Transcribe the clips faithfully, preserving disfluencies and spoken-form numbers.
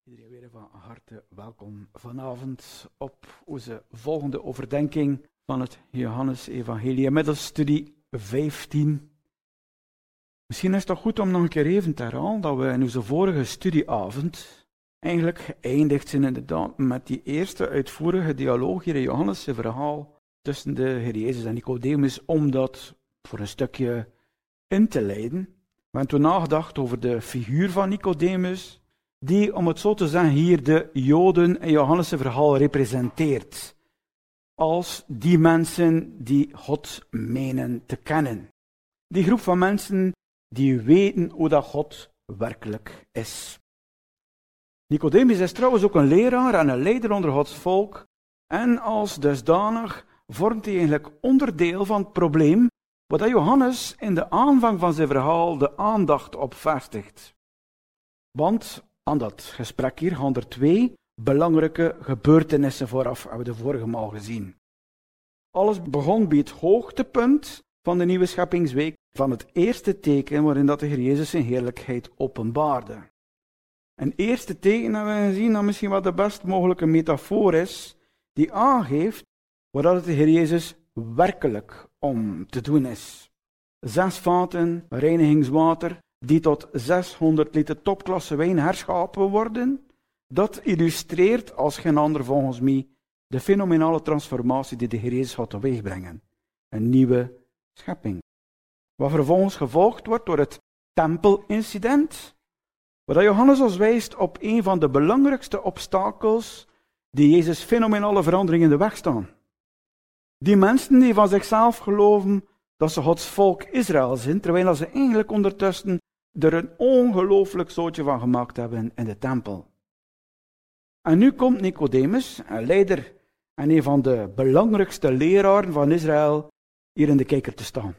Iedereen weer van harte welkom vanavond op onze volgende overdenking van het Johannes-evangelie. Inmiddels studie vijftien. Misschien is het toch goed om nog een keer even te herhalen dat we in onze vorige studieavond eigenlijk geëindigd zijn inderdaad met die eerste uitvoerige dialoog hier in Johannes' verhaal tussen de Heer Jezus en Nicodemus, om dat voor een stukje in te leiden. We hebben toen nagedacht over de figuur van Nicodemus, die, om het zo te zeggen, hier de Joden in Johannes' verhaal representeert. Als die mensen die God menen te kennen. Die groep van mensen die weten hoe dat God werkelijk is. Nicodemus is trouwens ook een leraar en een leider onder Gods volk. En als dusdanig vormt hij eigenlijk onderdeel van het probleem waar Johannes in de aanvang van zijn verhaal de aandacht op vestigt. Want aan dat gesprek hier gaan er twee belangrijke gebeurtenissen vooraf, hebben we de vorige maal gezien. Alles begon bij het hoogtepunt van de nieuwe scheppingsweek, van het eerste teken waarin dat de Heer Jezus zijn heerlijkheid openbaarde. Een eerste teken hebben we gezien dat misschien wat de best mogelijke metafoor is, die aangeeft wat het de Heer Jezus werkelijk om te doen is. Zes vaten reinigingswater, die tot zeshonderd liter topklasse wijn herschapen worden, dat illustreert als geen ander volgens mij de fenomenale transformatie die de Heer Jezus gaat teweegbrengen. Een nieuwe schepping. Wat vervolgens gevolgd wordt door het tempelincident, waar Johannes ons wijst op een van de belangrijkste obstakels die Jezus' fenomenale verandering in de weg staan. Die mensen die van zichzelf geloven dat ze Gods volk Israël zijn, terwijl ze eigenlijk ondertussen er een ongelooflijk zootje van gemaakt hebben in de tempel. En nu komt Nicodemus, een leider en een van de belangrijkste leraren van Israël, hier in de kijker te staan.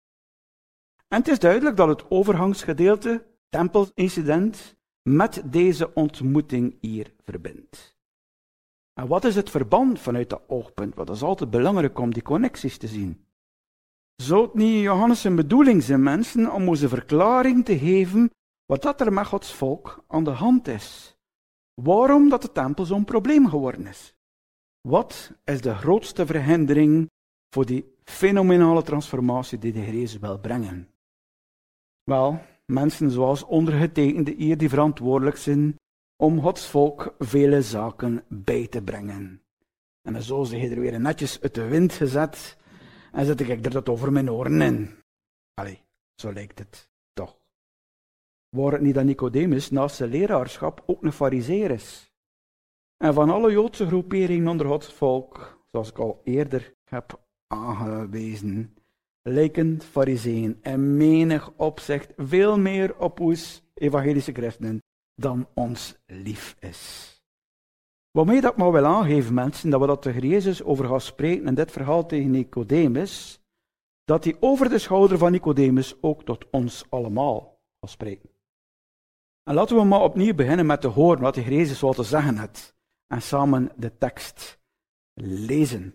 En het is duidelijk dat het overgangsgedeelte, tempelincident, met deze ontmoeting hier verbindt. En wat is het verband vanuit dat oogpunt? Want dat is altijd belangrijk om die connecties te zien. Zou het niet Johannes' een bedoeling zijn, mensen, om onze verklaring te geven wat dat er met Gods volk aan de hand is? Waarom dat de tempel zo'n probleem geworden is? Wat is de grootste verhindering voor die fenomenale transformatie die de Heer Jezus wil brengen? Wel, mensen zoals ondergetekende hier die verantwoordelijk zijn om Gods volk vele zaken bij te brengen. En zo is hij er weer netjes uit de wind gezet en zet ik er dat over mijn oren in. Allee, zo lijkt het toch. Waar het niet dat Nicodemus naast zijn leraarschap ook een farizeer is. En van alle Joodse groeperingen onder Gods volk, zoals ik al eerder heb aangewezen, lijken farizeeën in menig opzicht veel meer op ons evangelische christenen dan ons lief is. Waarmee dat ik maar wil aangeven, mensen, dat we dat de Heer Jezus over gaan spreken in dit verhaal tegen Nicodemus, dat hij over de schouder van Nicodemus ook tot ons allemaal gaat spreken. En laten we maar opnieuw beginnen met te horen wat de Heer Jezus wat te zeggen had en samen de tekst lezen.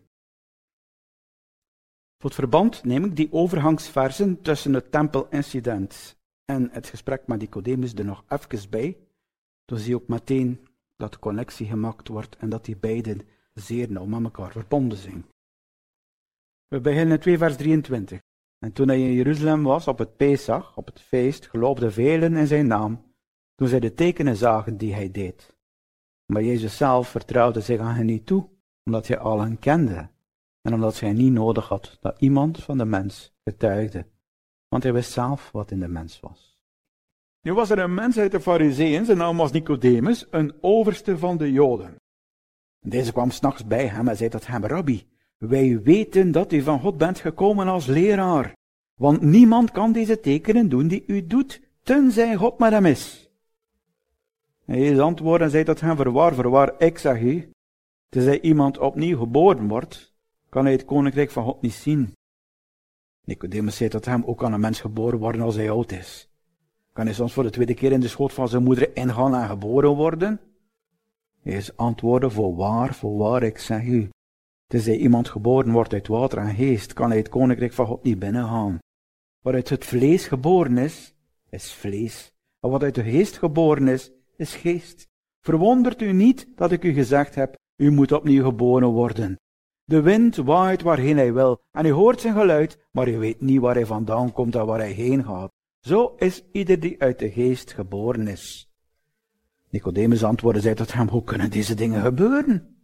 Voor het verband neem ik die overgangsversen tussen het tempelincident en het gesprek met Nicodemus er nog even bij. Dan zie je ook meteen dat de connectie gemaakt wordt en dat die beiden zeer nauw met elkaar verbonden zijn. We beginnen in twee vers drieëntwintig. En toen hij in Jeruzalem was op het Pesach, op het feest, geloofden velen in zijn naam, toen zij de tekenen zagen die hij deed. Maar Jezus zelf vertrouwde zich aan hen niet toe, omdat hij allen kende en omdat hij niet nodig had dat iemand van de mens getuigde, want hij wist zelf wat in de mens was. Nu was er een mens uit de Farizeeën, zijn naam was Nicodemus, een overste van de Joden. Deze kwam 's nachts bij hem en zei tot hem: Rabbi, wij weten dat u van God bent gekomen als leraar, want niemand kan deze tekenen doen die u doet, tenzij God met hem is. En Jezus antwoordde en zei tot hem: Voorwaar, voorwaar, ik zeg u, tenzij iemand opnieuw geboren wordt, kan hij het koninkrijk van God niet zien. Nicodemus zei tot hem: Hoe kan een mens geboren worden als hij oud is? Kan hij soms voor de tweede keer in de schoot van zijn moeder ingaan en geboren worden? Jezus antwoordde: Voorwaar, voorwaar, ik zeg u, tenzij iemand geboren wordt uit water en geest, kan hij het koninkrijk van God niet binnengaan. Wat uit het vlees geboren is, is vlees. En wat uit de geest geboren is, is geest. Verwondert u niet dat ik u gezegd heb, u moet opnieuw geboren worden. De wind waait waarheen hij wil, en u hoort zijn geluid, maar u weet niet waar hij vandaan komt en waar hij heen gaat. Zo is ieder die uit de geest geboren is. Nicodemus antwoordde, zei tot hem, hoe kunnen deze dingen gebeuren?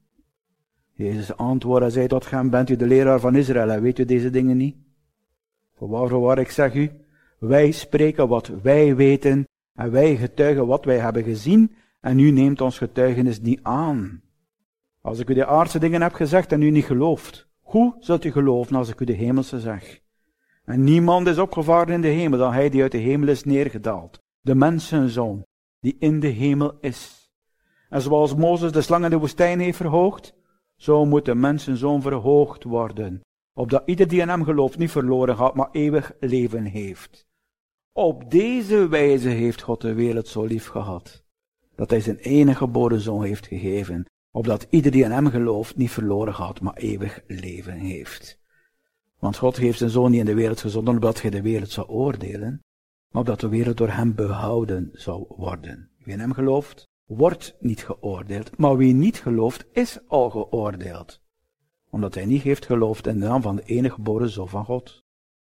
Jezus antwoordde, zei tot hem, bent u de leraar van Israël en weet u deze dingen niet? Voorwaar, voorwaar, ik zeg u, wij spreken wat wij weten en wij getuigen wat wij hebben gezien en u neemt ons getuigenis niet aan. Als ik u de aardse dingen heb gezegd en u niet gelooft, hoe zult u geloven als ik u de hemelse zeg? En niemand is opgevaren in de hemel dan hij die uit de hemel is neergedaald, de mensenzoon, die in de hemel is. En zoals Mozes de slang in de woestijn heeft verhoogd, zo moet de mensenzoon verhoogd worden, opdat ieder die in hem gelooft niet verloren gaat, maar eeuwig leven heeft. Op deze wijze heeft God de wereld zo lief gehad, dat hij zijn enige geboren zoon heeft gegeven, opdat ieder die in hem gelooft niet verloren gaat, maar eeuwig leven heeft. Want God heeft zijn zoon niet in de wereld gezonden, opdat hij de wereld zou oordelen, maar opdat de wereld door hem behouden zou worden. Wie in hem gelooft, wordt niet geoordeeld, maar wie niet gelooft, is al geoordeeld, omdat hij niet heeft geloofd in de naam van de enige geboren zoon van God.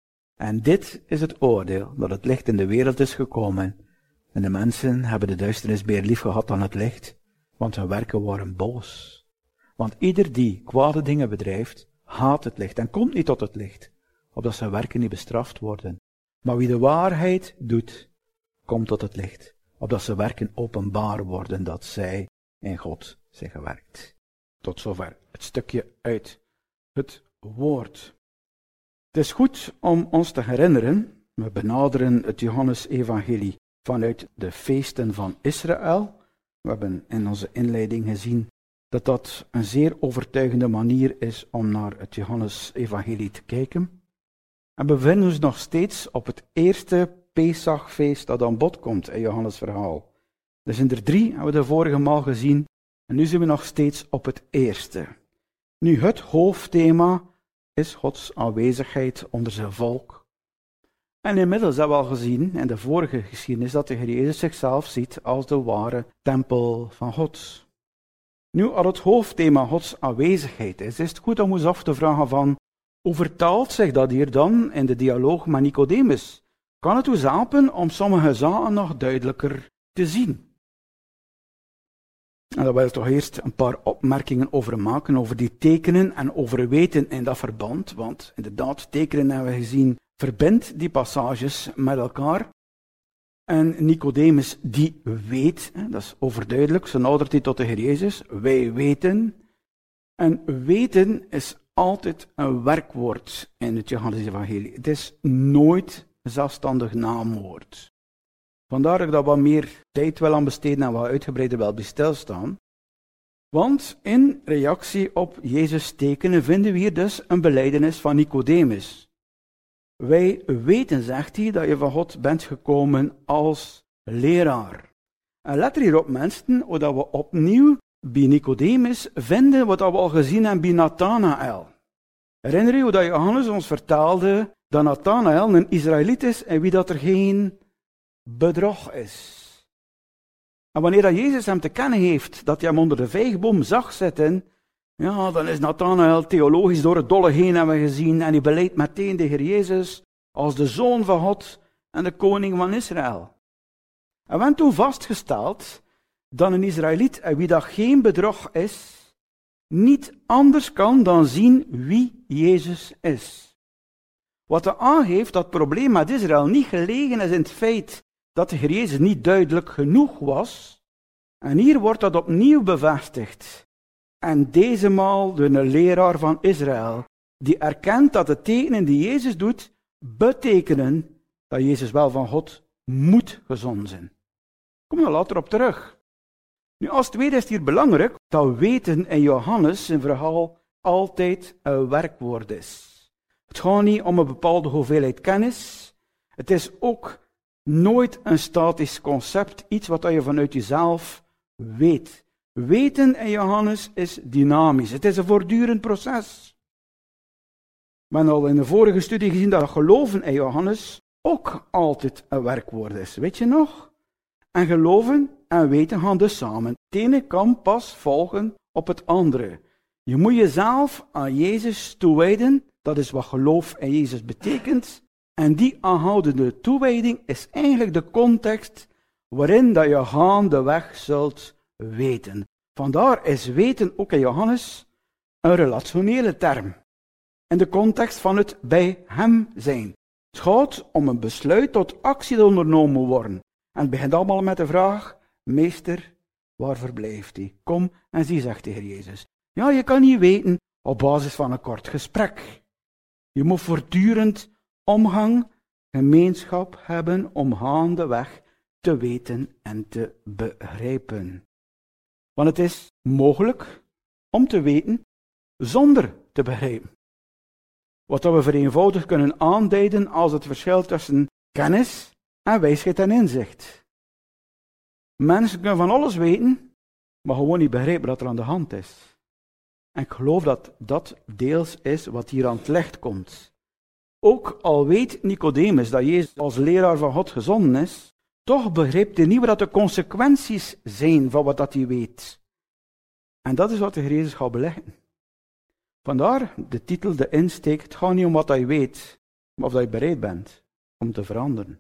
En dit is het oordeel, dat het licht in de wereld is gekomen, en de mensen hebben de duisternis meer lief gehad dan het licht, want hun werken waren boos. Want ieder die kwade dingen bedrijft, haat het licht en komt niet tot het licht, opdat zijn werken niet bestraft worden. Maar wie de waarheid doet, komt tot het licht, opdat zijn werken openbaar worden dat zij in God zijn gewerkt. Tot zover het stukje uit het woord. Het is goed om ons te herinneren, we benaderen het Johannes-evangelie vanuit de feesten van Israël. We hebben in onze inleiding gezien dat dat een zeer overtuigende manier is om naar het Johannes-evangelie te kijken. En we bevinden ons nog steeds op het eerste Pesachfeest dat aan bod komt in Johannes' verhaal. Er zijn er drie, hebben we de vorige maal gezien, en nu zijn we nog steeds op het eerste. Nu, het hoofdthema is Gods aanwezigheid onder zijn volk. En inmiddels hebben we al gezien in de vorige geschiedenis dat de Heer Jezus zichzelf ziet als de ware tempel van God. Nu, als het hoofdthema Gods aanwezigheid is, is het goed om ons af te vragen van, hoe vertaalt zich dat hier dan in de dialoog met Nicodemus? Kan het ons helpen om sommige zaken nog duidelijker te zien? En daar wil ik toch eerst een paar opmerkingen over maken, over die tekenen en over weten in dat verband, want inderdaad, tekenen hebben we gezien, verbindt die passages met elkaar. En Nicodemus, die weet, dat is overduidelijk, zo nadert hij tot de Heer Jezus, wij weten. En weten is altijd een werkwoord in het Johannes-evangelie. Het is nooit een zelfstandig naamwoord. Vandaar dat ik daar wat meer tijd wil aan besteden en wat uitgebreider wil bij stilstaan. Want in reactie op Jezus' tekenen vinden we hier dus een belijdenis van Nicodemus. Wij weten, zegt hij, dat je van God bent gekomen als leraar. En let er hier op, mensen, hoe dat we opnieuw bij Nicodemus vinden wat we al gezien hebben bij Nathanael. Herinner je hoe dat Johannes ons vertelde dat Nathanael een Israëliet is en wie dat er geen bedrog is. En wanneer dat Jezus hem te kennen heeft dat hij hem onder de vijgenboom zag zitten, ja, dan is Nathanael theologisch door het dolle heen hebben we gezien en hij beleidt meteen de Heer Jezus als de Zoon van God en de Koning van Israël. En we hebben toen vastgesteld dat een Israëliet en wie dat geen bedrog is, niet anders kan dan zien wie Jezus is. Wat er aangeeft dat het probleem met Israël niet gelegen is in het feit dat de Heer Jezus niet duidelijk genoeg was. En hier wordt dat opnieuw bevestigd. En deze maal door een leraar van Israël, die erkent dat de tekenen die Jezus doet, betekenen dat Jezus wel van God moet gezonden zijn. Kom er later op terug. Nu, als tweede is het hier belangrijk dat weten in Johannes zijn verhaal altijd een werkwoord is. Het gaat niet om een bepaalde hoeveelheid kennis. Het is ook nooit een statisch concept, iets wat je vanuit jezelf weet. Weten in Johannes is dynamisch. Het is een voortdurend proces. We hebben al in de vorige studie gezien dat geloven in Johannes ook altijd een werkwoord is. Weet je nog? En geloven en weten gaan dus samen. Het ene kan pas volgen op het andere. Je moet jezelf aan Jezus toewijden. Dat is wat geloof in Jezus betekent. En die aanhoudende toewijding is eigenlijk de context waarin dat je gaandeweg zult weten. Vandaar is weten ook in Johannes een relationele term. In de context van het bij hem zijn. Het gaat om een besluit tot actie dat ondernomen worden. En het begint allemaal met de vraag, meester, waar verblijft hij? Kom en zie, zegt de Heer Jezus. Ja, je kan niet weten op basis van een kort gesprek. Je moet voortdurend omgang, gemeenschap hebben om gaandeweg te weten en te begrijpen. Want het is mogelijk om te weten zonder te begrijpen. Wat we vereenvoudigd kunnen aanduiden als het verschil tussen kennis en wijsheid en inzicht. Mensen kunnen van alles weten, maar gewoon niet begrijpen wat er aan de hand is. En ik geloof dat dat deels is wat hier aan het licht komt. Ook al weet Nicodemus dat Jezus als leraar van God gezonden is, toch begrijpt hij niet wat de consequenties zijn van wat dat hij weet. En dat is wat de Heer Jezus gaat beleggen. Vandaar de titel, de insteek, het gaat niet om wat hij weet, maar of dat je bereid bent om te veranderen.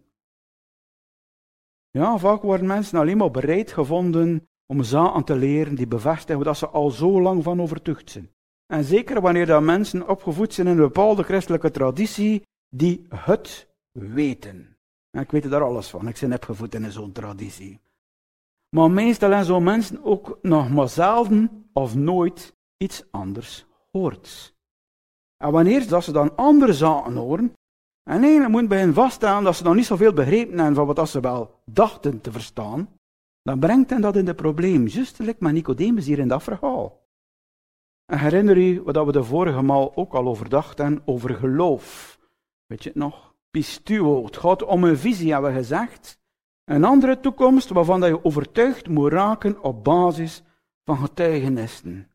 Ja, vaak worden mensen alleen maar bereid gevonden om zaken te leren die bevestigen dat ze al zo lang van overtuigd zijn. En zeker wanneer dat mensen opgevoed zijn in een bepaalde christelijke traditie, die het weten. En ik weet daar alles van, ik ben opgevoed in zo'n traditie. Maar meestal zijn zo'n mensen ook nog maar zelden of nooit iets anders hoort. En wanneer dat ze dan andere zaken horen, en eigenlijk moet bij hen vaststaan dat ze nog niet zoveel begrepen hebben van wat ze wel dachten te verstaan, dan brengt hen dat in de probleem, juist gelijk met Nicodemus hier in dat verhaal. En herinner u wat we de vorige maal ook al over dachten, over geloof. Weet je het nog? Pistuo, het gaat om een visie, hebben we gezegd. Een andere toekomst waarvan dat je overtuigd moet raken op basis van getuigenissen.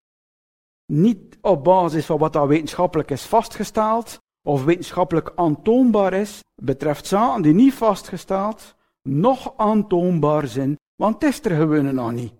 Niet op basis van wat dat wetenschappelijk is vastgesteld, of wetenschappelijk aantoonbaar is, betreft zaken die niet vastgesteld, nog aantoonbaar zijn, want het is er gewoon nog niet.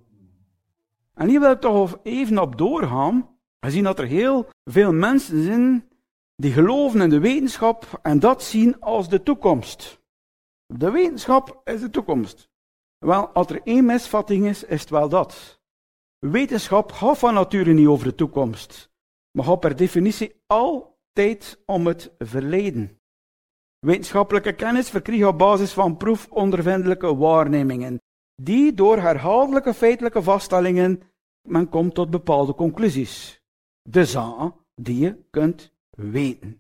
En hier wil ik toch even op doorgaan. We zien dat er heel veel mensen zijn die geloven in de wetenschap en dat zien als de toekomst. De wetenschap is de toekomst. Wel, als er één misvatting is, is het wel dat. Wetenschap gaat van nature niet over de toekomst, maar gaat per definitie altijd om het verleden. Wetenschappelijke kennis verkrijg je op basis van proefondervindelijke waarnemingen, die door herhaaldelijke feitelijke vaststellingen, men komt tot bepaalde conclusies. De zaken die je kunt weten.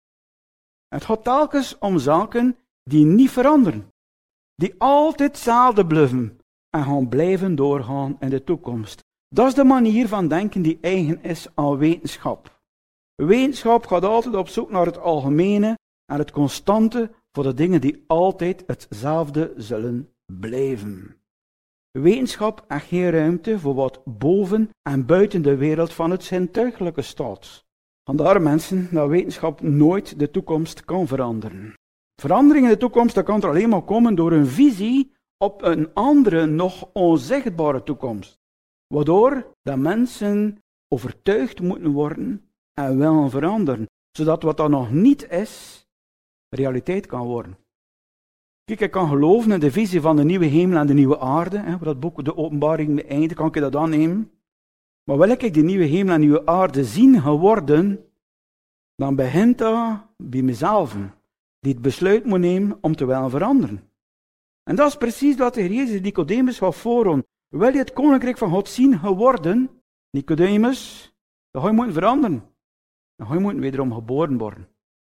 Het gaat telkens om zaken die niet veranderen, die altijd hetzelfde blijven en gaan blijven doorgaan in de toekomst. Dat is de manier van denken die eigen is aan wetenschap. Wetenschap gaat altijd op zoek naar het algemene en het constante voor de dingen die altijd hetzelfde zullen blijven. Wetenschap heeft geen ruimte voor wat boven en buiten de wereld van het zintuigelijke staat. Vandaar mensen dat wetenschap nooit de toekomst kan veranderen. Verandering in de toekomst dat kan er alleen maar komen door een visie op een andere, nog onzichtbare toekomst. Waardoor dat mensen overtuigd moeten worden en willen veranderen, zodat wat dat nog niet is, realiteit kan worden. Kijk, ik kan geloven in de visie van de nieuwe hemel en de nieuwe aarde, hè, waar dat boek De Openbaring beëindigt, kan ik dat aannemen. Maar wil ik die nieuwe hemel en nieuwe aarde zien geworden, dan begint dat bij mezelf, die het besluit moet nemen om te willen veranderen. En dat is precies wat de Heer Jezus Nicodemus gaat voordoen. Wil je het koninkrijk van God zien geworden, Nicodemus, dan ga je moeten veranderen. Dan ga je moeten wederom geboren worden.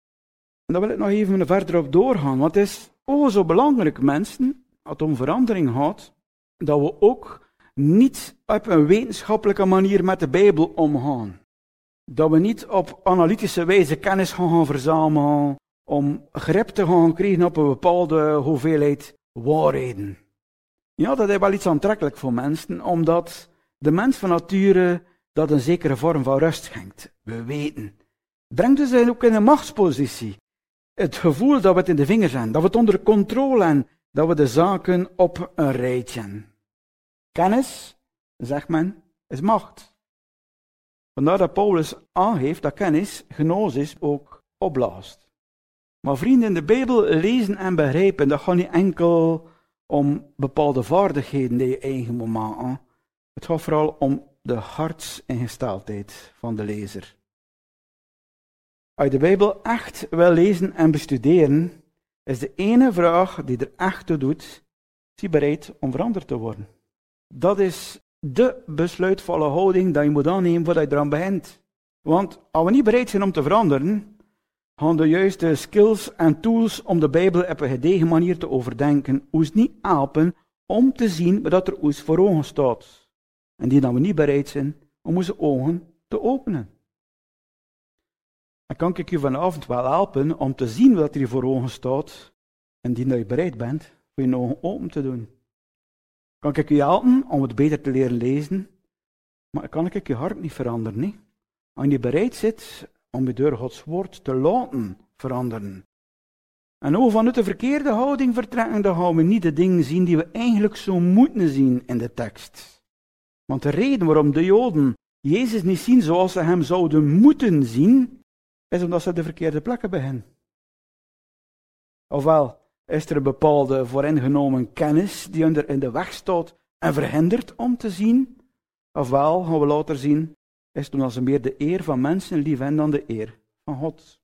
En daar wil ik nog even verder op doorgaan, want het is oh zo belangrijk, mensen, als het om verandering gaat, dat we ook niet op een wetenschappelijke manier met de Bijbel omgaan. Dat we niet op analytische wijze kennis gaan, gaan verzamelen, om grip te gaan krijgen op een bepaalde hoeveelheid waarheden. Ja, dat is wel iets aantrekkelijk voor mensen, omdat de mens van nature dat een zekere vorm van rust schenkt. We weten. Brengt dus ook in een machtspositie. Het gevoel dat we het in de vingers hebben, dat we het onder controle hebben, dat we de zaken op een rijtje hebben. Kennis, zegt men, is macht. Vandaar dat Paulus aangeeft dat kennis gnosis ook opblaast. Maar vrienden, in de Bijbel lezen en begrijpen, dat gaat niet enkel om bepaalde vaardigheden die je eigen moet maken. Het gaat vooral om de hartsingesteldheid van de lezer. Als je de Bijbel echt wil lezen en bestuderen, is de ene vraag die er echt toe doet, is je bereid om veranderd te worden? Dat is de besluitvolle houding die je moet aannemen voordat je eraan begint. Want als we niet bereid zijn om te veranderen, gaan de juiste skills en tools om de Bijbel op een gedegen manier te overdenken, ons niet helpen om te zien wat er ons voor ogen staat. En die dat we niet bereid zijn om onze ogen te openen. Dan kan ik je vanavond wel helpen om te zien wat er hier voor ogen staat, en die dat je bereid bent voor je ogen open te doen. Kan ik je helpen om het beter te leren lezen, maar kan ik je hart niet veranderen. Nee? Als je bereid zit om je door Gods woord te laten veranderen. En als we vanuit de verkeerde houding vertrekken, dan gaan we niet de dingen zien die we eigenlijk zo moeten zien in de tekst. Want de reden waarom de Joden Jezus niet zien zoals ze hem zouden moeten zien, is omdat ze de verkeerde plekken beginnen. Ofwel is er een bepaalde vooringenomen kennis die onder in de weg staat en verhindert om te zien, ofwel, gaan we later zien, is het omdat ze meer de eer van mensen lief hebben dan de eer van God.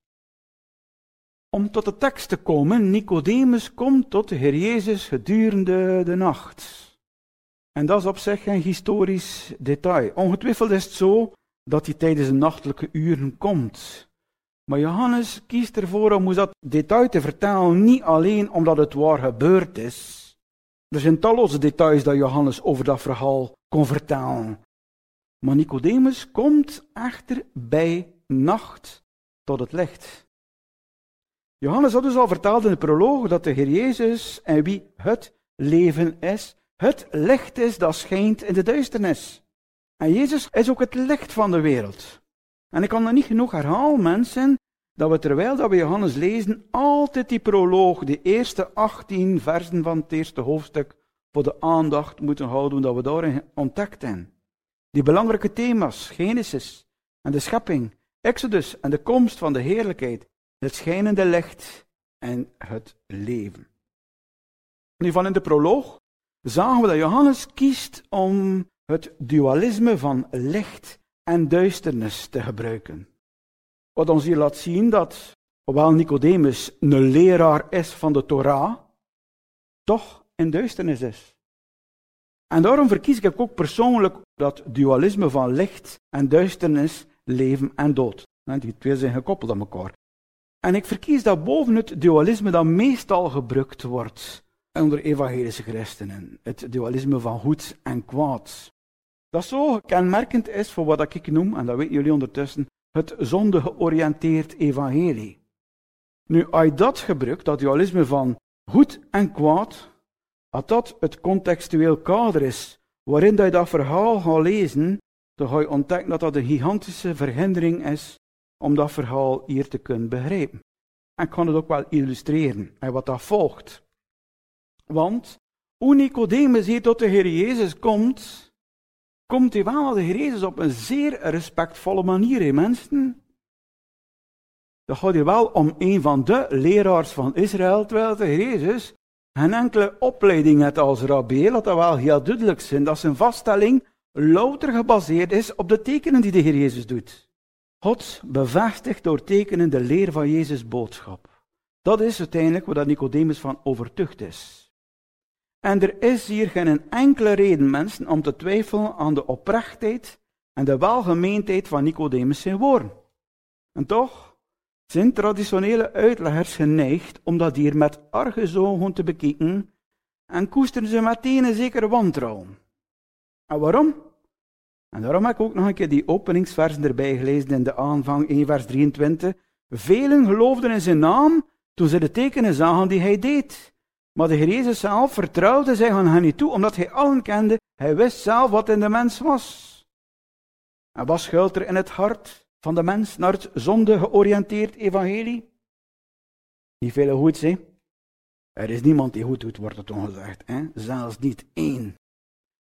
Om tot de tekst te komen, Nicodemus komt tot de Heer Jezus gedurende de nacht. En dat is op zich geen historisch detail. Ongetwijfeld is het zo dat hij tijdens de nachtelijke uren komt. Maar Johannes kiest ervoor om ons dat detail te vertellen, niet alleen omdat het waar gebeurd is. Er zijn talloze details dat Johannes over dat verhaal kon vertellen. Maar Nicodemus komt echter bij nacht tot het licht. Johannes had dus al verteld in de proloog dat de Heer Jezus en wie het leven is, het licht is dat schijnt in de duisternis. En Jezus is ook het licht van de wereld. En ik kan dat niet genoeg herhalen, mensen, dat we terwijl dat we Johannes lezen, altijd die proloog, de eerste achttien versen van het eerste hoofdstuk, voor de aandacht moeten houden, dat we daarin ontdekt hebben. Die belangrijke thema's, Genesis en de schepping, Exodus en de komst van de heerlijkheid, het schijnende licht en het leven. Nu van in de proloog zagen we dat Johannes kiest om het dualisme van licht en duisternis te gebruiken. Wat ons hier laat zien dat, hoewel Nicodemus een leraar is van de Torah, toch in duisternis is. En daarom verkies ik ook persoonlijk dat dualisme van licht en duisternis, leven en dood. Die twee zijn gekoppeld aan elkaar. En ik verkies dat boven het dualisme dat meestal gebruikt wordt onder evangelische christenen. Het dualisme van goed en kwaad. Dat zo kenmerkend is voor wat ik noem, en dat weten jullie ondertussen, het zonde-georiënteerd evangelie. Nu, als je dat gebruikt, dat dualisme van goed en kwaad, als dat het contextueel kader is waarin je dat verhaal gaat lezen, dan ga je ontdekken dat dat een gigantische verhindering is om dat verhaal hier te kunnen begrijpen. En ik kan het ook wel illustreren, en wat dat volgt. Want, hoe Nicodemus hier tot de Heer Jezus komt, komt hij wel naar de Heer Jezus op een zeer respectvolle manier, hè, mensen. Dat gaat hier wel om een van de leraars van Israël, terwijl de Heer Jezus geen enkele opleiding heeft als rabbi, laat dat wel heel duidelijk zijn, dat zijn vaststelling louter gebaseerd is op de tekenen die de Heer Jezus doet. God bevestigt door tekenen de leer van Jezus' boodschap. Dat is uiteindelijk waar Nicodemus van overtuigd is. En er is hier geen enkele reden, mensen, om te twijfelen aan de oprechtheid en de welgemeendheid van Nicodemus zijn woorden. En toch zijn traditionele uitleggers geneigd om dat hier met argusogen te bekijken en koesteren ze meteen een zekere wantrouwen. En waarom? En daarom heb ik ook nog een keer die openingsversen erbij gelezen in de aanvang één vers drieëntwintig. Velen geloofden in zijn naam toen ze de tekenen zagen die hij deed. Maar de Heer Jezus zelf vertrouwde zich aan hen niet toe, omdat hij allen kende. Hij wist zelf wat in de mens was. En wat schuilt er in het hart van de mens naar het zonde-georiënteerd evangelie? Niet veel goeds, hè? Er is niemand die goed doet, wordt het ongezegd. Hè? Zelfs niet één.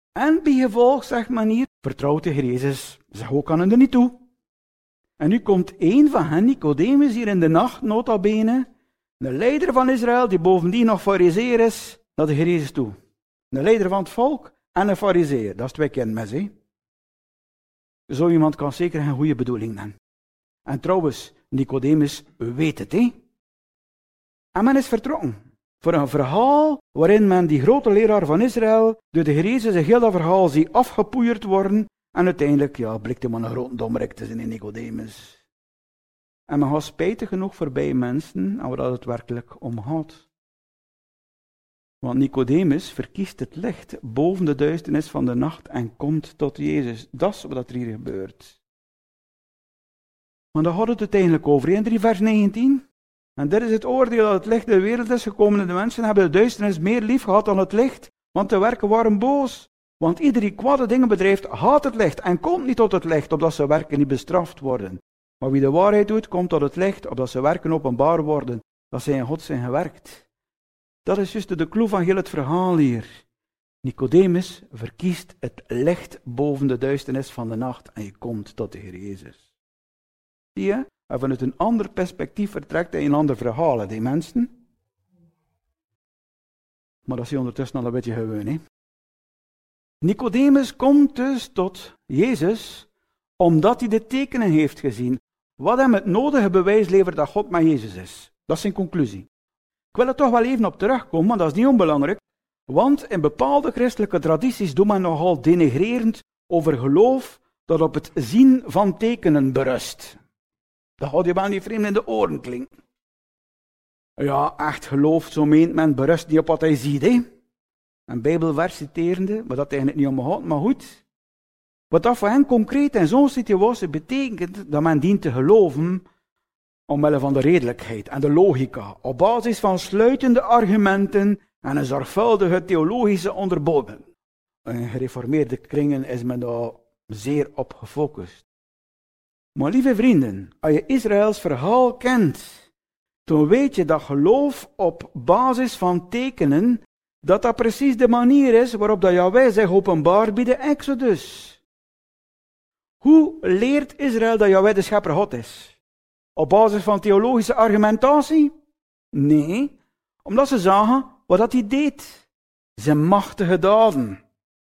En bijgevolg, zegt men hier, vertrouwt de Heer Jezus zich ook aan hen er niet toe. En nu komt één van hen, Nicodemus, hier in de nacht, nota bene, de leider van Israël, die bovendien nog farizeer is, naar de Heer Jezus toe. De leider van het volk en een farizeer, dat is twee keer een mes, hè. Zo iemand kan zeker een goede bedoeling hebben. En trouwens, Nicodemus weet het, hè. En men is vertrokken voor een verhaal waarin men die grote leraar van Israël door de Heer Jezus een heel dat verhaal ziet afgepoeierd worden en uiteindelijk, ja, blikt hij maar een grote dommerik te zijn in Nicodemus. En men gaat spijtig genoeg voorbij mensen waar dat het werkelijk om gaat. Want Nicodemus verkiest het licht boven de duisternis van de nacht en komt tot Jezus. Dat is wat er hier gebeurt. Maar daar gaat het uiteindelijk over, in drie vers negentien. En dit is het oordeel dat het licht in de wereld is gekomen en de mensen hebben de duisternis meer lief gehad dan het licht, want de werken waren boos. Want ieder die kwade dingen bedrijft, haat het licht en komt niet tot het licht, opdat zijn werken niet bestraft worden. Maar wie de waarheid doet, komt tot het licht, opdat zijn werken openbaar worden, dat zij in God zijn gewerkt. Dat is juist de clue van heel het verhaal hier. Nicodemus verkiest het licht boven de duisternis van de nacht en je komt tot de Heer Jezus. Zie je? En vanuit een ander perspectief vertrekt hij een ander verhaal, die mensen. Maar dat is ondertussen al een beetje gewoon, hè. Nicodemus komt dus tot Jezus, omdat hij de tekenen heeft gezien, wat hem het nodige bewijs levert dat God met Jezus is. Dat is zijn conclusie. Ik wil er toch wel even op terugkomen, maar dat is niet onbelangrijk, want in bepaalde christelijke tradities doet men nogal denigrerend over geloof dat op het zien van tekenen berust. Dat gaat je wel niet vreemd in de oren klinken. Ja, echt geloof, zo meent men, berust niet op wat hij ziet, hè. Een bijbelvers citerende, wat dat eigenlijk niet om gaat, maar goed. Wat dat voor hen concreet in zo'n situatie betekent, dat men dient te geloven omwille van de redelijkheid en de logica, op basis van sluitende argumenten en een zorgvuldige theologische onderbouwing. In gereformeerde kringen is men daar zeer op gefocust. Maar lieve vrienden, als je Israëls verhaal kent, dan weet je dat geloof op basis van tekenen, dat dat precies de manier is waarop dat Yahweh zich openbaart bij de Exodus. Hoe leert Israël dat Yahweh de schepper God is? Op basis van theologische argumentatie? Nee, omdat ze zagen wat dat hij deed. Zijn machtige daden.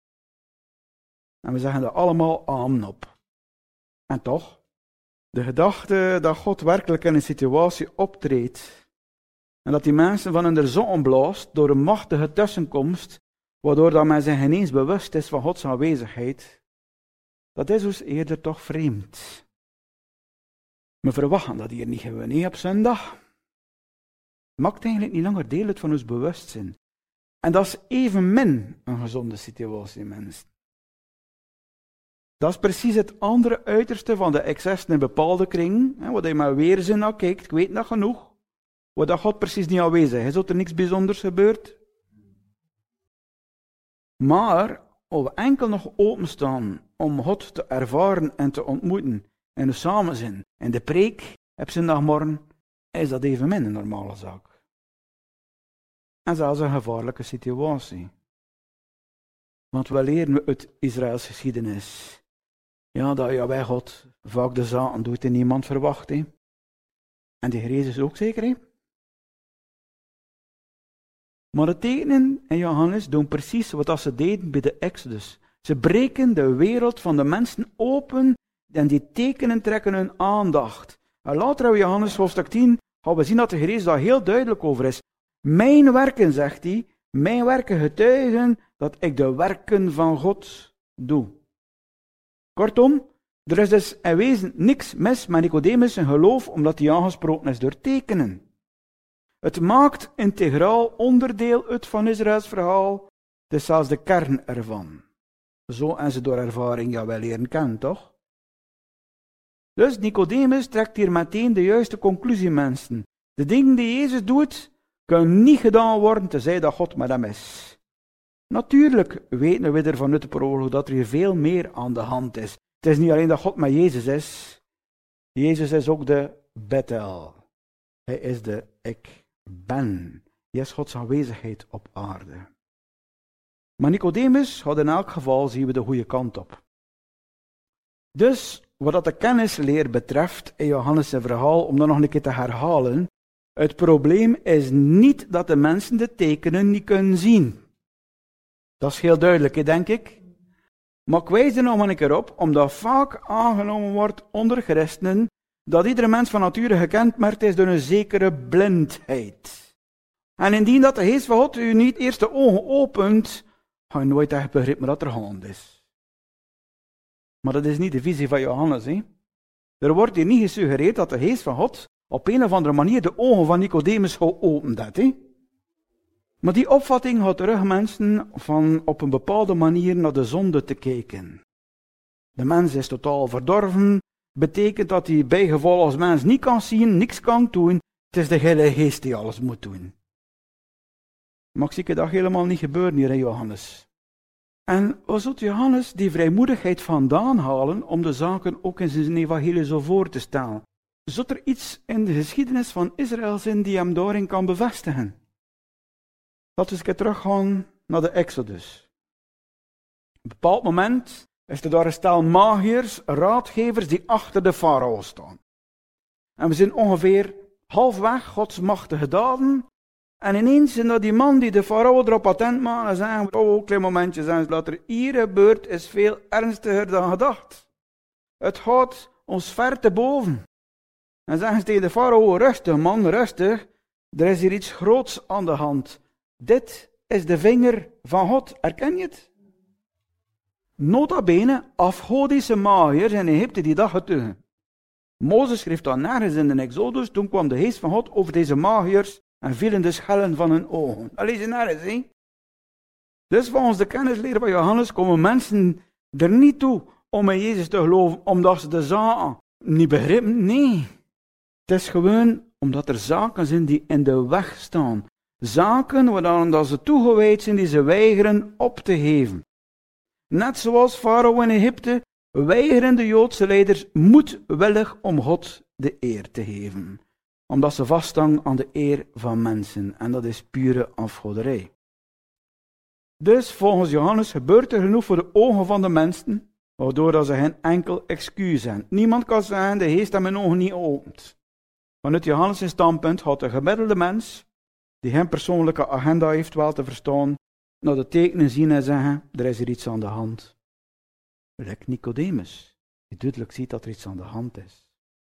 En we zeggen er allemaal amen op. En toch, de gedachte dat God werkelijk in een situatie optreedt en dat die mensen van in de zon blaast door een machtige tussenkomst, waardoor dat men zich ineens bewust is van Gods aanwezigheid, dat is dus eerder toch vreemd. We verwachten dat hier niet gewoon niet op zondag. Het maakt eigenlijk niet langer deel uit van ons bewustzijn. En dat is evenmin een gezonde situatie, mensen. Dat is precies het andere uiterste van de excessen in bepaalde kringen, wat je maar weerzin naar kijkt, ik weet nog genoeg, waar dat God precies niet aanwezig is, dat er niks bijzonders gebeurt. Maar, als we enkel nog openstaan om God te ervaren en te ontmoeten, in de samenzin, in de preek, op zondagmorgen, is dat evenmin een normale zaak. En zelfs een gevaarlijke situatie. Want we leren uit Israëls geschiedenis, ja, dat Yahweh God vaak de zaken doet die niemand verwacht. He. En de Heer Jezus ook zeker. He. Maar de tekenen in Johannes doen precies wat ze deden bij de Exodus. Ze breken de wereld van de mensen open en die tekenen trekken hun aandacht. En later in Johannes hoofdstuk tien gaan we zien dat de Heer Jezus daar heel duidelijk over is. Mijn werken, zegt hij, mijn werken getuigen dat ik de werken van God doe. Kortom, er is dus in wezen niks mis met Nicodemus zijn geloof, omdat hij aangesproken is door tekenen. Het maakt integraal onderdeel uit van Israëls verhaal, het is zelfs de kern ervan. Zo en ze door ervaring ja wel leren kennen, toch? Dus Nicodemus trekt hier meteen de juiste conclusie, mensen. De dingen die Jezus doet, kunnen niet gedaan worden tenzij dat God met hem is. Natuurlijk weten we er vanuit de proloog dat er hier veel meer aan de hand is. Het is niet alleen dat God met Jezus is. Jezus is ook de Bethel. Hij is de ik ben. Hij is Gods aanwezigheid op aarde. Maar Nicodemus had in elk geval, zien we, de goede kant op. Dus, wat dat de kennisleer betreft, in Johannes' verhaal, om dat nog een keer te herhalen, het probleem is niet dat de mensen de tekenen niet kunnen zien. Dat is heel duidelijk, denk ik. Maar ik wijs er nog maar een keer op, omdat vaak aangenomen wordt onder christenen, dat iedere mens van nature gekenmerkt is door een zekere blindheid. En indien dat de geest van God u niet eerst de ogen opent, ga je nooit echt begrijpen wat er gaande is. Maar dat is niet de visie van Johannes. Hè? Er wordt hier niet gesuggereerd dat de geest van God op een of andere manier de ogen van Nicodemus geopend heeft. Hè? Maar die opvatting houdt terug mensen van op een bepaalde manier naar de zonde te kijken. De mens is totaal verdorven, betekent dat hij bijgevolg als mens niet kan zien, niks kan doen. Het is de Heilige Geest die alles moet doen. Maar ik zie dat helemaal niet gebeuren hier in Johannes. En waar zult Johannes die vrijmoedigheid vandaan halen om de zaken ook in zijn evangelie zo voor te stellen? Zult er iets in de geschiedenis van Israël zijn die hem daarin kan bevestigen? Laten we eens teruggaan naar de Exodus. Op een bepaald moment is er daar een stel magiërs, raadgevers die achter de farao staan. En we zijn ongeveer halfweg Gods machtige daden. En ineens zijn dat die man die de farao erop attent maakt en zeggen, oh, klein momentje, zeggen ze later, hier gebeurt is veel ernstiger dan gedacht. Het gaat ons ver te boven. En zeggen ze tegen de farao, rustig man, rustig, er is hier iets groots aan de hand. Dit is de vinger van God, herken je het? Nota bene, afgodische magiërs in Egypte die dat getuigen. Mozes schreef dan nergens in de Exodus, toen kwam de geest van God over deze magiërs en vielen de schellen van hun ogen. Dat lees je nergens, hè? Dus volgens de kennisleer van Johannes komen mensen er niet toe om in Jezus te geloven, omdat ze de zaken niet begrijpen. Nee, het is gewoon omdat er zaken zijn die in de weg staan. Zaken waaraan ze toegewijd zijn die ze weigeren op te geven. Net zoals Farao in Egypte weigeren de Joodse leiders moedwillig om God de eer te geven. Omdat ze vasthangen aan de eer van mensen. En dat is pure afgoderij. Dus volgens Johannes gebeurt er genoeg voor de ogen van de mensen, waardoor dat ze geen enkel excuus hebben. Niemand kan zeggen, de geest heeft mijn ogen niet geopend. Vanuit Johannes' standpunt had de gemiddelde mens, die geen persoonlijke agenda heeft wel te verstaan, naar de tekenen zien en zeggen, er is er iets aan de hand. Gelijk Nicodemus, die duidelijk ziet dat er iets aan de hand is.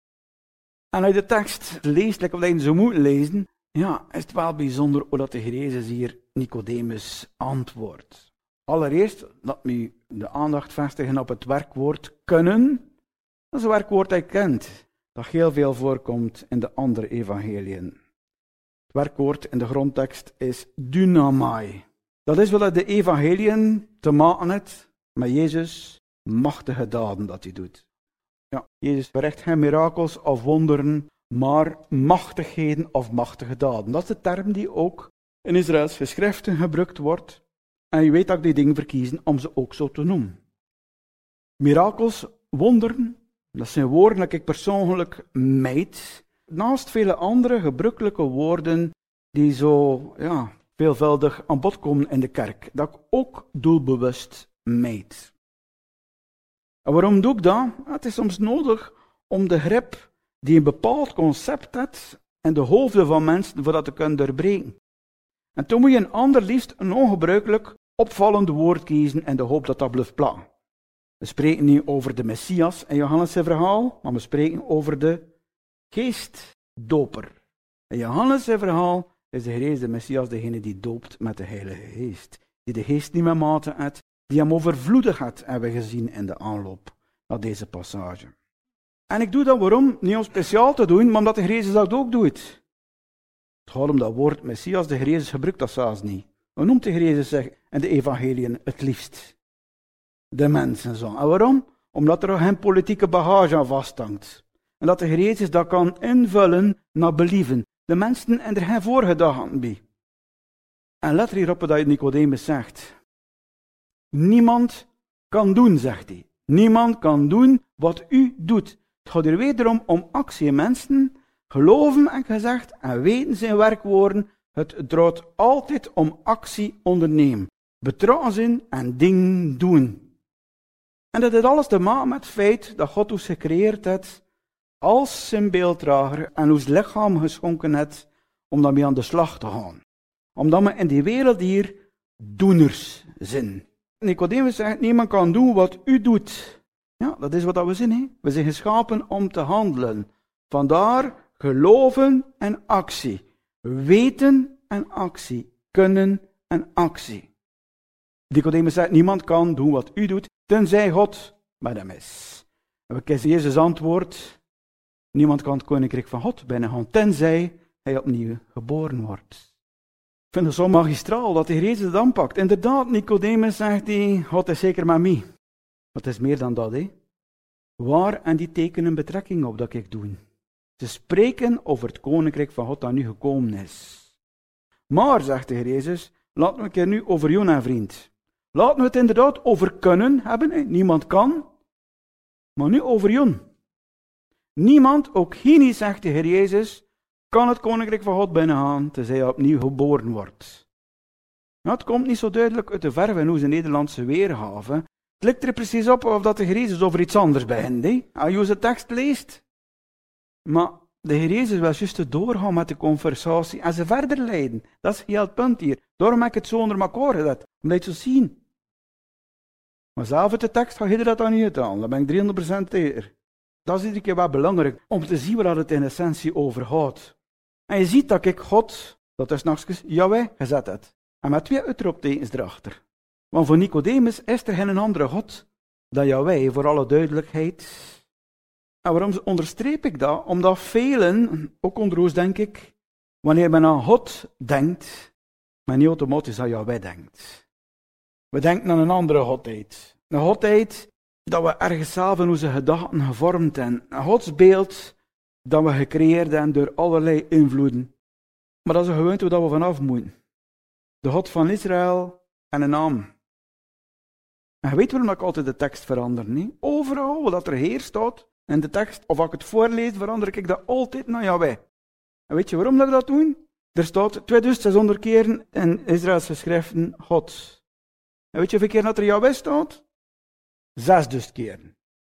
En uit de tekst leest, like we zo moeten lezen, ja, is het wel bijzonder hoe dat de Heer Jezus hier Nicodemus antwoordt. Allereerst, dat we de aandacht vestigen op het werkwoord kunnen. Dat is een werkwoord dat je kent, dat heel veel voorkomt in de andere evangeliën. Het werkwoord in de grondtekst is dynamai. Dat is wel dat de evangeliën te maken heeft met Jezus' machtige daden dat hij doet. Ja, Jezus verricht geen mirakels of wonderen, maar machtigheden of machtige daden. Dat is de term die ook in Israëls geschriften gebruikt wordt. En je weet dat ik die dingen verkiezen om ze ook zo te noemen. Mirakels, wonderen, dat zijn woorden die ik persoonlijk meid. Naast vele andere gebruikelijke woorden die zo ja, veelvuldig aan bod komen in de kerk. Dat ik ook doelbewust meid. En waarom doe ik dat? Het is soms nodig om de grip die een bepaald concept heeft in de hoofden van mensen voor dat te kunnen doorbreken. En toen moet je een ander liefst een ongebruikelijk opvallend woord kiezen in de hoop dat dat blijft plakken. We spreken niet over de Messias in Johannes' verhaal, maar we spreken over de geestdoper. In Johannes' verhaal is de Heer Jezus de Messias degene die doopt met de Heilige Geest. Die de Geest niet meer mate had, die hem overvloedig had, hebben we gezien in de aanloop naar deze passage. En ik doe dat waarom? Niet om speciaal te doen, maar omdat de Heer Jezus dat ook doet. Het gaat om dat woord Messias, de Heer Jezus gebruikt dat zelfs niet. Hoe noemt de Heer Jezus zich in de evangeliën het liefst? De mensen zo. En waarom? Omdat er geen politieke bagage aan vasthangt. En dat de Heer Jezus dat kan invullen naar believen. De mensen en er geen voorgedachten bij. En let er hierop dat Nicodemus zegt. Niemand kan doen, zegt hij. Niemand kan doen wat u doet. Het gaat hier wederom om actie. Mensen geloven en gezegd en weten zijn werkwoorden. Het draait altijd om actie ondernemen. betrokken zijn en dingen doen. En dat heeft alles te maken met het feit dat God ons gecreëerd heeft als zijn beelddrager en ons lichaam geschonken heeft om daarmee aan de slag te gaan. Omdat we in die wereld hier doeners zijn. Nicodemus zegt, niemand kan doen wat u doet. Ja, dat is wat we zijn. Hè? We zijn geschapen om te handelen. Vandaar geloven en actie. Weten en actie. Kunnen en actie. Nicodemus zegt, niemand kan doen wat u doet, tenzij God met hem is. En we kiezen Jezus antwoord, niemand kan het koninkrijk van God binnengaan, tenzij hij opnieuw geboren wordt. Ik vind het zo magistraal dat de Heer Jezus het aanpakt. Inderdaad, Nicodemus zegt hij, God is zeker met mij. Maar het is meer dan dat, hè. Waar en die tekenen betrekking op dat ik doe? Ze spreken over het koninkrijk van God dat nu gekomen is. Maar, zegt de Heer Jezus, laten we een keer nu over Jona, vriend. Laten we het inderdaad over kunnen hebben. Hè. Niemand kan. Maar nu over Jon. Niemand, ook hier niet, zegt de Heer Jezus, kan het koninkrijk van God binnengaan, tenzij hij opnieuw geboren wordt. Nou, het komt niet zo duidelijk uit de verf in onze Nederlandse weergave. Het lijkt er precies op of dat de Heer Jezus over iets anders begint. Hè? Als je onze tekst leest. Maar de Heer Jezus wil juist doorgaan met de conversatie en ze verder leiden. Dat is heel het punt hier. Daarom heb ik het zo onder elkaar gezet. Omdat je het zo zien. Maar zelf uit de tekst ga je dat dan niet uithalen. Daar ben ik driehonderd procent tegen. Dat is iedere keer wel belangrijk. Om te zien waar het in essentie over gaat. En je ziet dat ik God, dat is nachtjes Yahweh, gezet heb. En met twee uitroeptekens erachter. Want voor Nicodemus is er geen andere God dan Yahweh, voor alle duidelijkheid. En waarom onderstreep ik dat? Omdat velen, ook onder ons denk ik, wanneer men aan God denkt, men niet automatisch aan Yahweh denkt. We denken aan een andere godheid. Een godheid dat we ergens zelf in onze gedachten gevormd hebben. Een godsbeeld dat we gecreëerd hebben door allerlei invloeden. Maar dat is een gewoonte waar we vanaf moeten. De God van Israël en een naam. En je weet waarom ik altijd de tekst verander, niet? Overal waar dat er Heer staat in de tekst, of als ik het voorlees, verander ik dat altijd naar Yahweh. En weet je waarom dat ik dat doe? Er staat tweeduizend zeshonderd keren in Israëlse schriften God. En weet je hoeveel keer dat er Yahweh staat? zesduizend keren.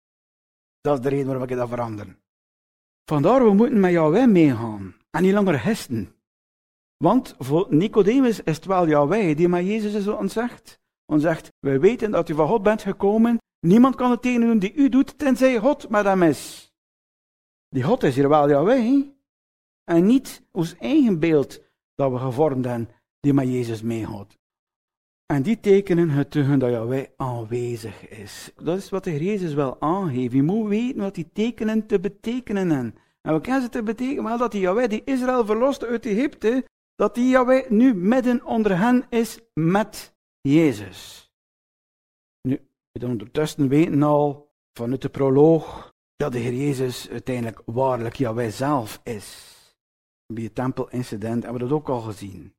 Dat is de reden waarom ik dat verander. Vandaar, we moeten met Yahweh meegaan. En niet langer gisten. Want voor Nicodemus is het wel Yahweh die met Jezus is ontzegd. En zegt, wij weten dat u van God bent gekomen. Niemand kan het tegen doen die u doet, tenzij God met hem is. Die God is hier wel Yahweh. En niet ons eigen beeld dat we gevormd hebben, die met Jezus meegaat. En die tekenen getuigen dat Yahweh aanwezig is. Dat is wat de Heer Jezus wel aangeeft. Je moet weten wat die tekenen te betekenen hebben. En wat kan ze te betekenen? Wel dat die Yahweh die Israël verloste uit Egypte, dat die Yahweh nu midden onder hen is met Jezus. Nu, we ondertussen weten al vanuit de proloog dat de Heer Jezus uiteindelijk waarlijk Yahweh zelf is. Bij het tempelincident hebben we dat ook al gezien.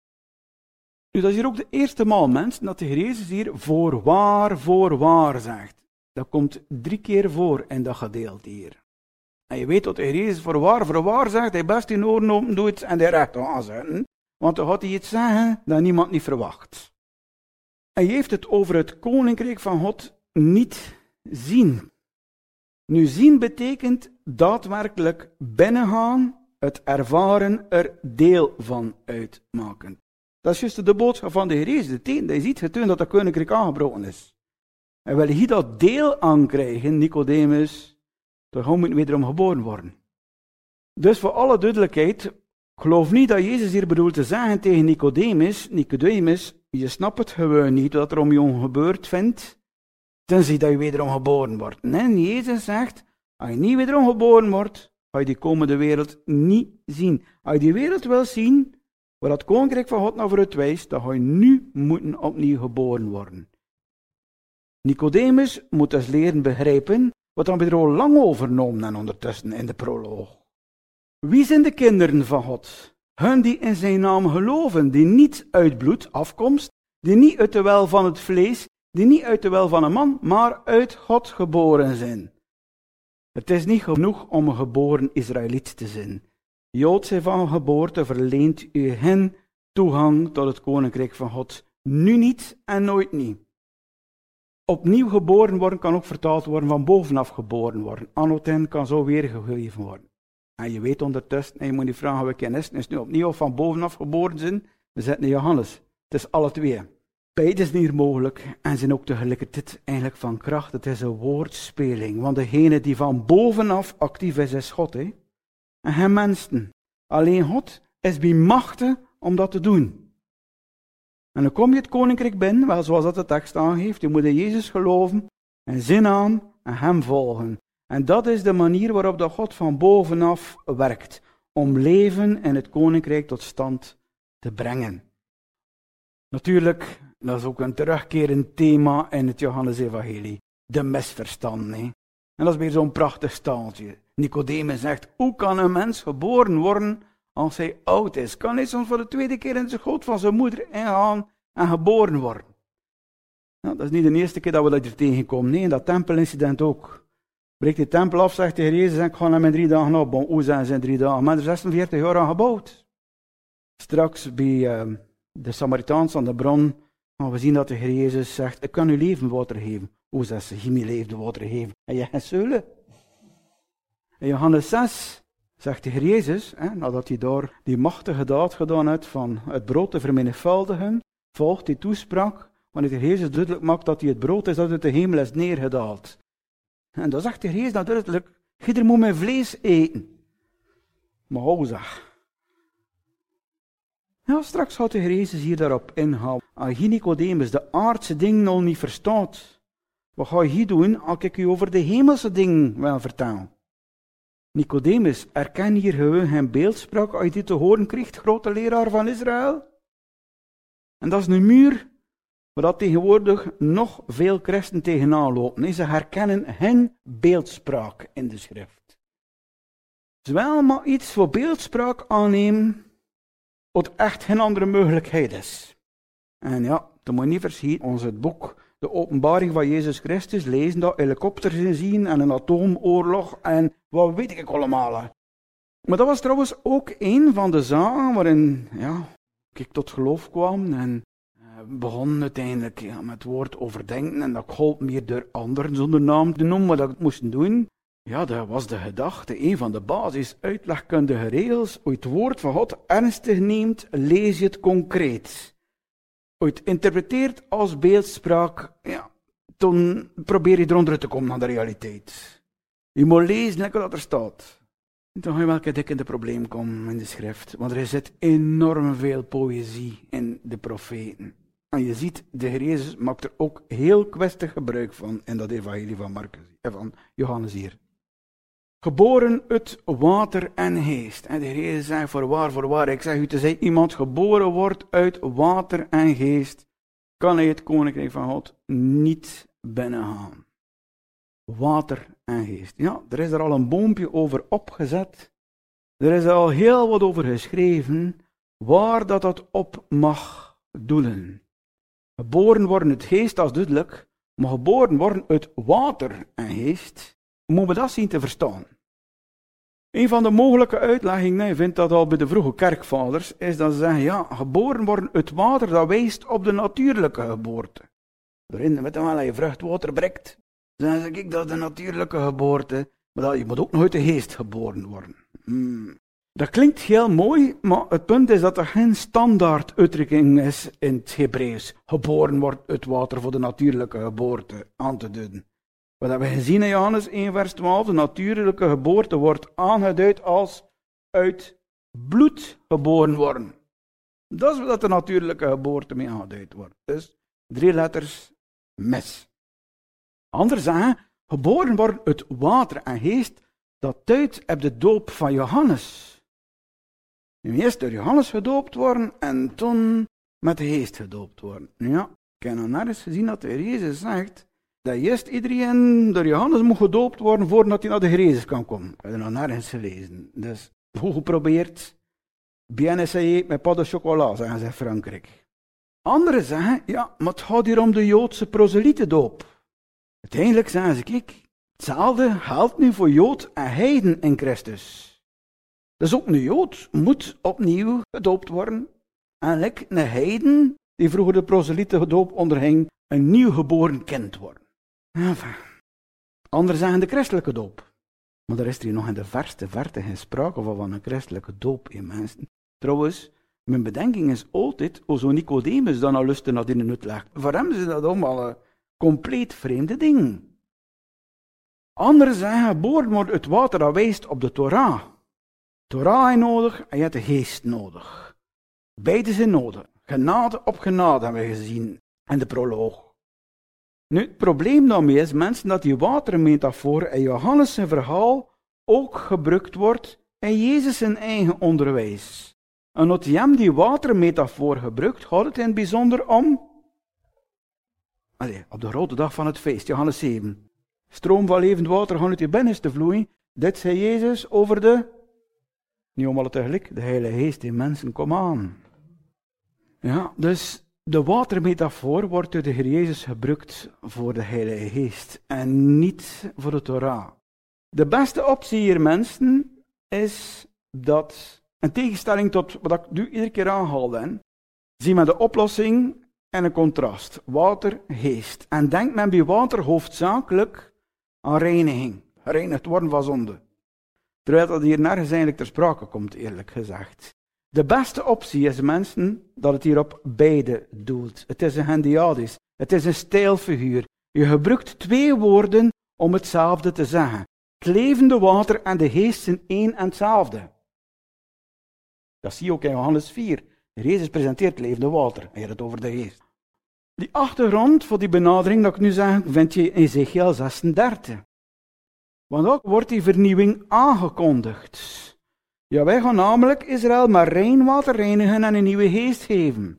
Nu, dat is hier ook de eerste maal, mensen, dat de Heer Jezus hier voorwaar, voorwaar zegt. Dat komt drie keer voor in dat gedeelte hier. En je weet dat de Heer Jezus voorwaar, voorwaar zegt, hij best in oren open doet en hij recht aanzetten. Want dan gaat hij iets zeggen dat niemand niet verwacht. Hij heeft het over het koninkrijk van God niet zien. Nu, zien betekent daadwerkelijk binnengaan, het ervaren, er deel van uitmaken. Dat is juist de boodschap van de Heer Jezus. Het teken dat je ziet getoond dat dat koninkrijk aangebroken is. En wil je dat deel aan krijgen, Nicodemus, dan moet je wederom geboren worden. Dus voor alle duidelijkheid, geloof niet dat Jezus hier bedoelt te zeggen tegen Nicodemus, Nicodemus, je snapt het gewoon niet wat er om je gebeurd vindt, tenzij dat je wederom geboren wordt. Nee, Jezus zegt, als je niet wederom geboren wordt, ga je die komende wereld niet zien. Als je die wereld wil zien, waar het koninkrijk van God naar vooruit wijst, dan ga je nu moeten opnieuw geboren worden. Nicodemus moet dus leren begrijpen, wat dan weer al lang overnomen en ondertussen in de proloog. Wie zijn de kinderen van God? Hun die in zijn naam geloven, die niet uit bloed afkomst, die niet uit de wil van het vlees, die niet uit de wil van een man, maar uit God geboren zijn. Het is niet genoeg om een geboren Israëliet te zijn. Jood zijn van geboorte verleent u hen toegang tot het koninkrijk van God Nu niet en nooit niet. Opnieuw geboren worden kan ook vertaald worden van bovenaf geboren worden. Anno ten kan zo weergegeven worden. En je weet ondertussen, en je moet niet vragen welke is, is nu opnieuw of van bovenaf geboren zijn. We zetten in Johannes. Het is alle twee. Beide zijn hier mogelijk en zijn ook tegelijkertijd eigenlijk van kracht. Het is een woordspeling, want degene die van bovenaf actief is, is God. Hè? En geen mensen. Alleen God is bij machten om dat te doen. En dan kom je het koninkrijk binnen, wel zoals dat de tekst aangeeft. Je moet in Jezus geloven en zijn naam en hem volgen. En dat is de manier waarop dat God van bovenaf werkt. Om leven in het koninkrijk tot stand te brengen. Natuurlijk, dat is ook een terugkerend thema in het Johannes-evangelie. De misverstanden. Hè? En dat is weer zo'n prachtig staaltje. Nicodemus zegt, hoe kan een mens geboren worden als hij oud is? Kan hij soms voor de tweede keer in zijn schoot van zijn moeder ingaan en geboren worden? Nou, dat is niet de eerste keer dat we dat hier tegenkomen. Nee, in dat tempelincident ook. Breekt die tempel af, zegt de Heer Jezus, en ik ga hem in drie dagen opbouwen. Hoe zijn ze in drie dagen? Maar er zesenveertig jaar aan gebouwd. Straks bij uh, de Samaritaans aan de bron gaan we zien dat de Heer Jezus zegt, ik kan u levenswater geven. Hoe zegt ze, Himi levenswater geven. En je gaat zeulen. In Johannes zes zegt de Heer Jezus, hè, nadat hij daar die machtige daad gedaan heeft van het brood te vermenigvuldigen, volgt die toespraak, wanneer de Heer Jezus duidelijk maakt dat hij het brood is dat uit de hemel is neergedaald. En dan zegt de Heer Jezus duidelijk, ieder moet mijn vlees eten. Maar hoe zeg? Ja, straks gaat de Heer Jezus hier daarop ingaan. Als je Nicodemus de aardse dingen nog niet verstaat, wat ga je hier doen als ik u over de hemelse dingen wil vertellen? Nicodemus, erken hier gewoon geen beeldspraak als je dit te horen krijgt, grote leraar van Israël? En dat is een muur waar dat tegenwoordig nog veel christen tegenaan lopen. Ze herkennen geen beeldspraak in de schrift. Ze willen maar iets voor beeldspraak aannemen, wat echt geen andere mogelijkheid is. En ja, dan moet je niet verschieten, ons het boek De Openbaring van Jezus Christus lezen, dat helikopters zien en een atoomoorlog en wat weet ik allemaal. Maar dat was trouwens ook een van de zaken waarin ja, ik tot geloof kwam en begon uiteindelijk ja, met het woord overdenken en dat gold meer door anderen zonder naam te noemen, wat ik moest doen. Ja, dat was de gedachte, een van de basis uitlegkundige regels. Als je het woord van God ernstig neemt, lees je het concreet. Als je het interpreteert als beeldspraak, ja, dan probeer je eronder te komen naar de realiteit. Je moet lezen lekker wat er staat. En dan ga je wel een dik in de probleem komen in de schrift, want er zit enorm veel poëzie in de profeten. En je ziet, de Heer Jezus maakt er ook heel kwestig gebruik van in dat evangelie van Marcus, van Johannes hier. Geboren uit water en geest. En de Heer Jezus zegt, voorwaar, voorwaar, ik zeg u, tenzij iemand geboren wordt uit water en geest, kan hij het koninkrijk van God niet binnengaan. Water en geest. Ja, er is er al een boompje over opgezet. Er is er al heel wat over geschreven, waar dat dat op mag doelen. Geboren worden uit geest, dat is duidelijk, maar geboren worden uit water en geest, moeten we dat zien te verstaan. Een van de mogelijke uitleggingen, je vindt dat al bij de vroege kerkvaders, is dat ze zeggen, ja, geboren worden uit water, dat wijst op de natuurlijke geboorte. Waarin, weet je wel, als je vruchtwater breekt, dan zeg ik, dat is de natuurlijke geboorte, maar dat, je moet ook nog uit de geest geboren worden. Hmm. Dat klinkt heel mooi, maar het punt is dat er geen standaard uitdrukking is in het Hebreeuws. Geboren wordt uit water voor de natuurlijke geboorte aan te duiden. Wat hebben we gezien in Johannes één vers twaalf, de natuurlijke geboorte wordt aangeduid als uit bloed geboren worden. Dat is wat de natuurlijke geboorte mee aangeduid wordt. Dus drie letters mis. Anderen zeggen, geboren worden uit water en geest, dat duidt op de doop van Johannes. Eerst door Johannes gedoopt worden en toen met de geest gedoopt worden. Ja, ik heb nog nergens gezien dat de Heer Jezus zegt dat eerst iedereen door Johannes moet gedoopt worden voordat hij naar de Heer Jezus kan komen. Ik heb er nog nergens gelezen. Dus hoe geprobeerd? Bien essayé met pas de chocola, zeggen ze in Frankrijk. Anderen zeggen, ja, maar het gaat hier om de Joodse proselytendoop. Uiteindelijk zeggen ze, kijk, hetzelfde geldt nu voor Jood en heiden in Christus. Dus ook een Jood moet opnieuw gedoopt worden. En like een heiden die vroeger de proselytendoop onderging, een nieuwgeboren kind worden. Enfin. Anderen zeggen de christelijke doop. Maar daar is er hier nog in de verste verte geen sprake van, van een christelijke doop in mensen. Trouwens, mijn bedenking is altijd, o zo Nicodemus dan al lusten naar die uitleg. Voor hem is dat allemaal een compleet vreemde ding. Anderen zeggen, geboren wordt uit water dat wijst op de Torah. Torah is nodig en je hebt de geest nodig. Beide zijn nodig. Genade op genade hebben we gezien in de proloog. Nu, het probleem daarmee is, mensen, dat die watermetafoor in Johannes zijn verhaal ook gebruikt wordt in Jezus zijn eigen onderwijs. En als hij hem die watermetafoor gebruikt, gaat het in het bijzonder om... Allee, op de grote dag van het feest, Johannes zeven. Stroom van levend water gaan uit je binnenste vloeien. Dit zei Jezus over de... Niet allemaal tegelijk, de Heilige Geest in mensen, kom aan. Ja, dus de watermetafoor wordt door de Heer Jezus gebruikt voor de Heilige Geest en niet voor de Torah. De beste optie hier, mensen, is dat, in tegenstelling tot wat ik nu iedere keer aanhaalde, zien we de oplossing en een contrast. Water, geest. En denkt men bij water hoofdzakelijk aan reiniging. Reinigd worden van zonde. Terwijl dat hier nergens eigenlijk ter sprake komt, eerlijk gezegd. De beste optie is, mensen, dat het hier op beide doelt. Het is een hendiadis. Het is een stijlfiguur. Je gebruikt twee woorden om hetzelfde te zeggen. Het levende water en de geest zijn één en hetzelfde. Dat zie je ook in Johannes vier. Jezus presenteert het levende water. En je hebt het over de geest. Die achtergrond voor die benadering, dat ik nu zeg, vind je in Ezechiel zesendertig. Want ook wordt die vernieuwing aangekondigd. Ja, wij gaan namelijk Israël met rein water reinigen en een nieuwe geest geven.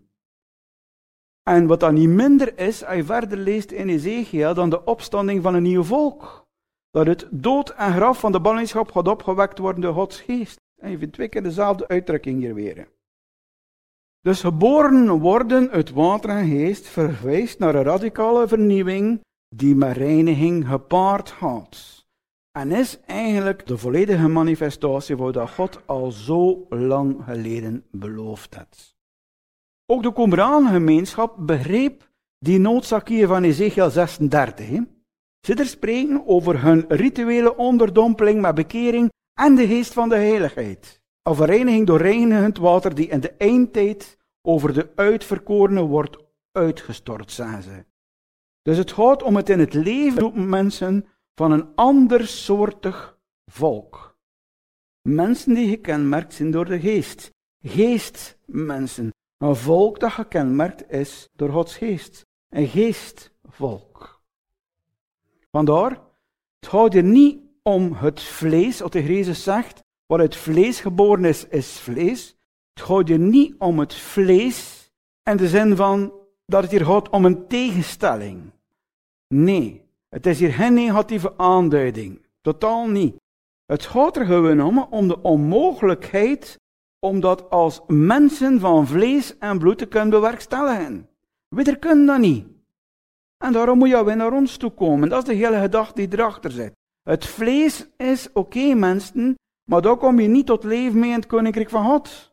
En wat dan niet minder is, als je verder leest in Ezechiel, dan de opstanding van een nieuw volk. Dat het dood en graf van de ballingschap gaat opgewekt worden door Gods geest. En je vindt twee keer dezelfde uitdrukking hier weer. Dus geboren worden uit water en geest verwijst naar een radicale vernieuwing die met reiniging gepaard gaat. En is eigenlijk de volledige manifestatie van wat God al zo lang geleden beloofd had. Ook de Qumran-gemeenschap begreep die noodzaak hier van Ezechiel zesendertig. He. Ze er spreken over hun rituele onderdompeling met bekering en de geest van de heiligheid. Een vereiniging door reinigend water die in de eindtijd over de uitverkorene wordt uitgestort, zeggen ze. Dus het gaat om het in het leven roepen mensen van een andersoortig volk. Mensen die gekenmerkt zijn door de geest. Geestmensen. Een volk dat gekenmerkt is door Gods geest. Een geestvolk. Vandaar, het gaat hier niet om het vlees, wat de Heer Jezus zegt, wat uit vlees geboren is, is vlees. Het gaat hier niet om het vlees, in de zin van dat het hier gaat om een tegenstelling. Nee. Het is hier geen negatieve aanduiding. Totaal niet. Het gaat er gewoon om, om de onmogelijkheid om dat als mensen van vlees en bloed te kunnen bewerkstelligen. We kunnen dat niet. En daarom moet je weer naar ons toe komen. Dat is de hele gedachte die erachter zit. Het vlees is oké, okay, mensen, maar daar kom je niet tot leven mee in het koninkrijk van God.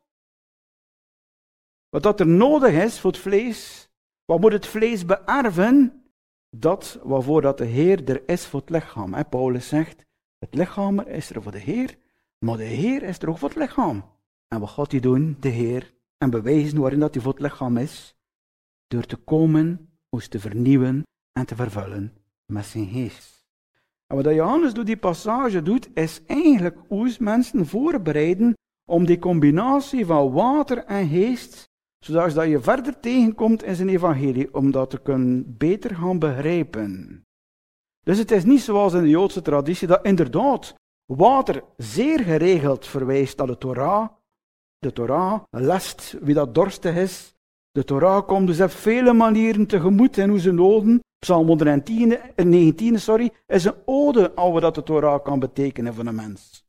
Wat dat er nodig is voor het vlees, wat moet het vlees beërven? Dat waarvoor dat de Heer er is voor het lichaam. He, Paulus zegt, het lichaam is er voor de Heer, maar de Heer is er ook voor het lichaam. En wat gaat hij doen, de Heer? En bewijzen waarin dat hij voor het lichaam is? Door te komen, ons te vernieuwen en te vervullen met zijn geest. En wat Johannes door die passage doet, is eigenlijk hoe mensen voorbereiden om die combinatie van water en geest, zodat je verder tegenkomt in zijn evangelie, om dat te kunnen beter gaan begrijpen. Dus het is niet zoals in de Joodse traditie, dat inderdaad water zeer geregeld verwijst naar de Torah. De Torah lest wie dat dorstig is. De Torah komt dus op vele manieren tegemoet in hoe ze noden. Psalm honderdnegentien sorry, is een ode al wat de Torah kan betekenen voor een mens.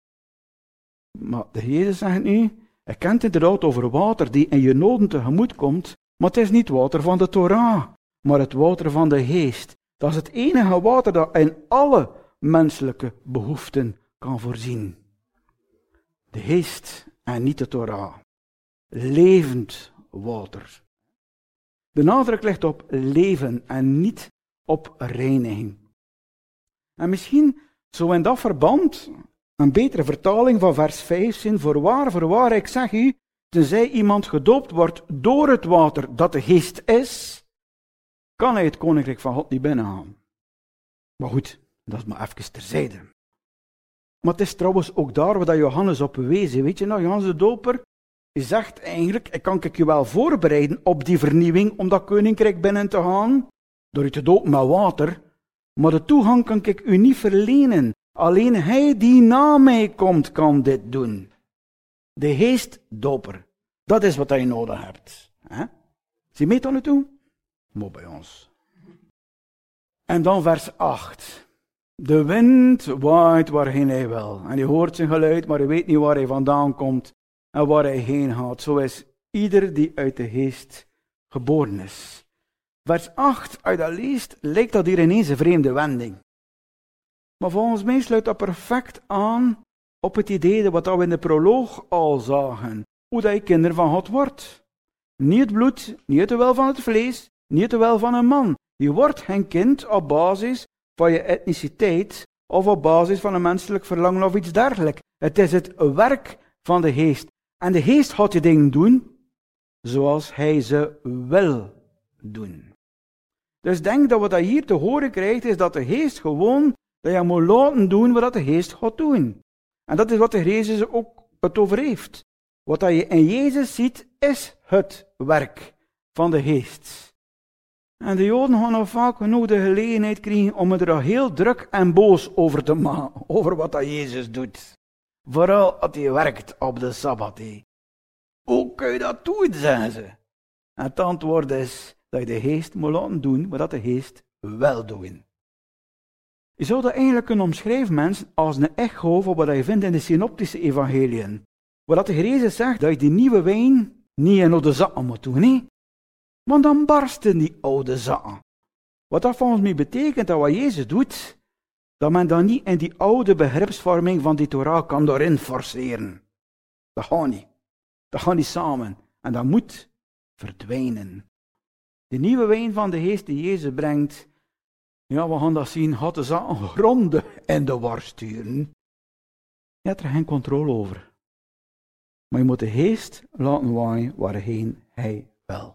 Maar de Heer zegt nu, je kent inderdaad over water die in je noden tegemoet komt, maar het is niet water van de Torah, maar het water van de geest. Dat is het enige water dat in alle menselijke behoeften kan voorzien. De geest en niet de Torah. Levend water. De nadruk ligt op leven en niet op reiniging. En misschien zou in dat verband een betere vertaling van vers vijf zijn: voorwaar, voorwaar, ik zeg u, tenzij iemand gedoopt wordt door het water dat de geest is, kan hij het koninkrijk van God niet binnengaan. Maar goed, dat is maar even terzijde. Maar het is trouwens ook daar waar Johannes op wees. Weet je nou, Johannes de Doper, hij zegt eigenlijk, ik kan ik je wel voorbereiden op die vernieuwing om dat koninkrijk binnen te gaan, door je te dopen met water, maar de toegang kan ik u niet verlenen. Alleen hij die na mij komt, kan dit doen. De geestdoper. Dat is wat je nodig hebt. Hè? Zie je mee tot nu toe? Mooi bij ons. En dan vers acht. De wind waait waarheen hij wil. En je hoort zijn geluid, maar je weet niet waar hij vandaan komt en waar hij heen gaat. Zo is ieder die uit de geest geboren is. Vers acht, als je dat leest, lijkt dat hier ineens een vreemde wending. Maar volgens mij sluit dat perfect aan op het idee wat we in de proloog al zagen. Hoe dat je kinder van God wordt. Niet het bloed, niet het wil van het vlees, niet het wil van een man. Je wordt geen kind op basis van je etniciteit of op basis van een menselijk verlangen of iets dergelijks. Het is het werk van de geest. En de geest gaat je dingen doen zoals hij ze wil doen. Dus denk dat wat je hier te horen krijgt is dat de geest gewoon dat je moet laten doen wat de geest gaat doen. En dat is wat de Jezus ook het over heeft. Wat je in Jezus ziet is het werk van de geest. En de Joden gaan nog vaak genoeg de gelegenheid krijgen om er heel druk en boos over te maken, over wat dat Jezus doet. Vooral als hij werkt op de Sabbat. Hoe kun je dat doen, zeggen ze. En het antwoord is dat je de geest moet laten doen wat de geest wil doen. Je zou dat eigenlijk kunnen omschrijven, mensen, als een echo van wat je vindt in de synoptische evangeliën. Waar de Heer Jezus zegt dat je die nieuwe wijn niet in oude zakken moet doen, nee? Want dan barsten die oude zakken. Wat dat volgens mij betekent, dat wat Jezus doet, dat men dan niet in die oude begripsvorming van die Torah kan doorheen forceren. Dat gaat niet. Dat gaat niet samen. En dat moet verdwijnen. De nieuwe wijn van de geest die Jezus brengt, ja, we gaan dat zien, gaat de zaken gronden in de war sturen. Je hebt er geen controle over. Maar je moet de geest laten waaien waarheen hij wil.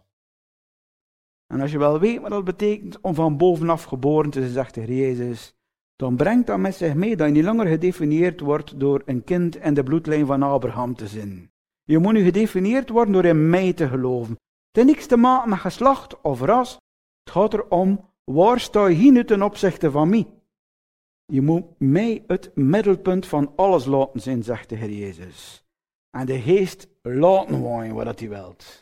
En als je wel weet wat dat betekent om van bovenaf geboren te zijn, zegt de Heer Jezus, dan brengt dat met zich mee dat je niet langer gedefinieerd wordt door een kind in de bloedlijn van Abraham te zijn. Je moet nu gedefinieerd worden door in mij te geloven. Het heeft niks te maken met geslacht of ras. Het gaat erom, waar sta je hier nu ten opzichte van mij? Je moet mij het middelpunt van alles laten zijn, zegt de Heer Jezus. En de geest laten waaien wat hij wilt.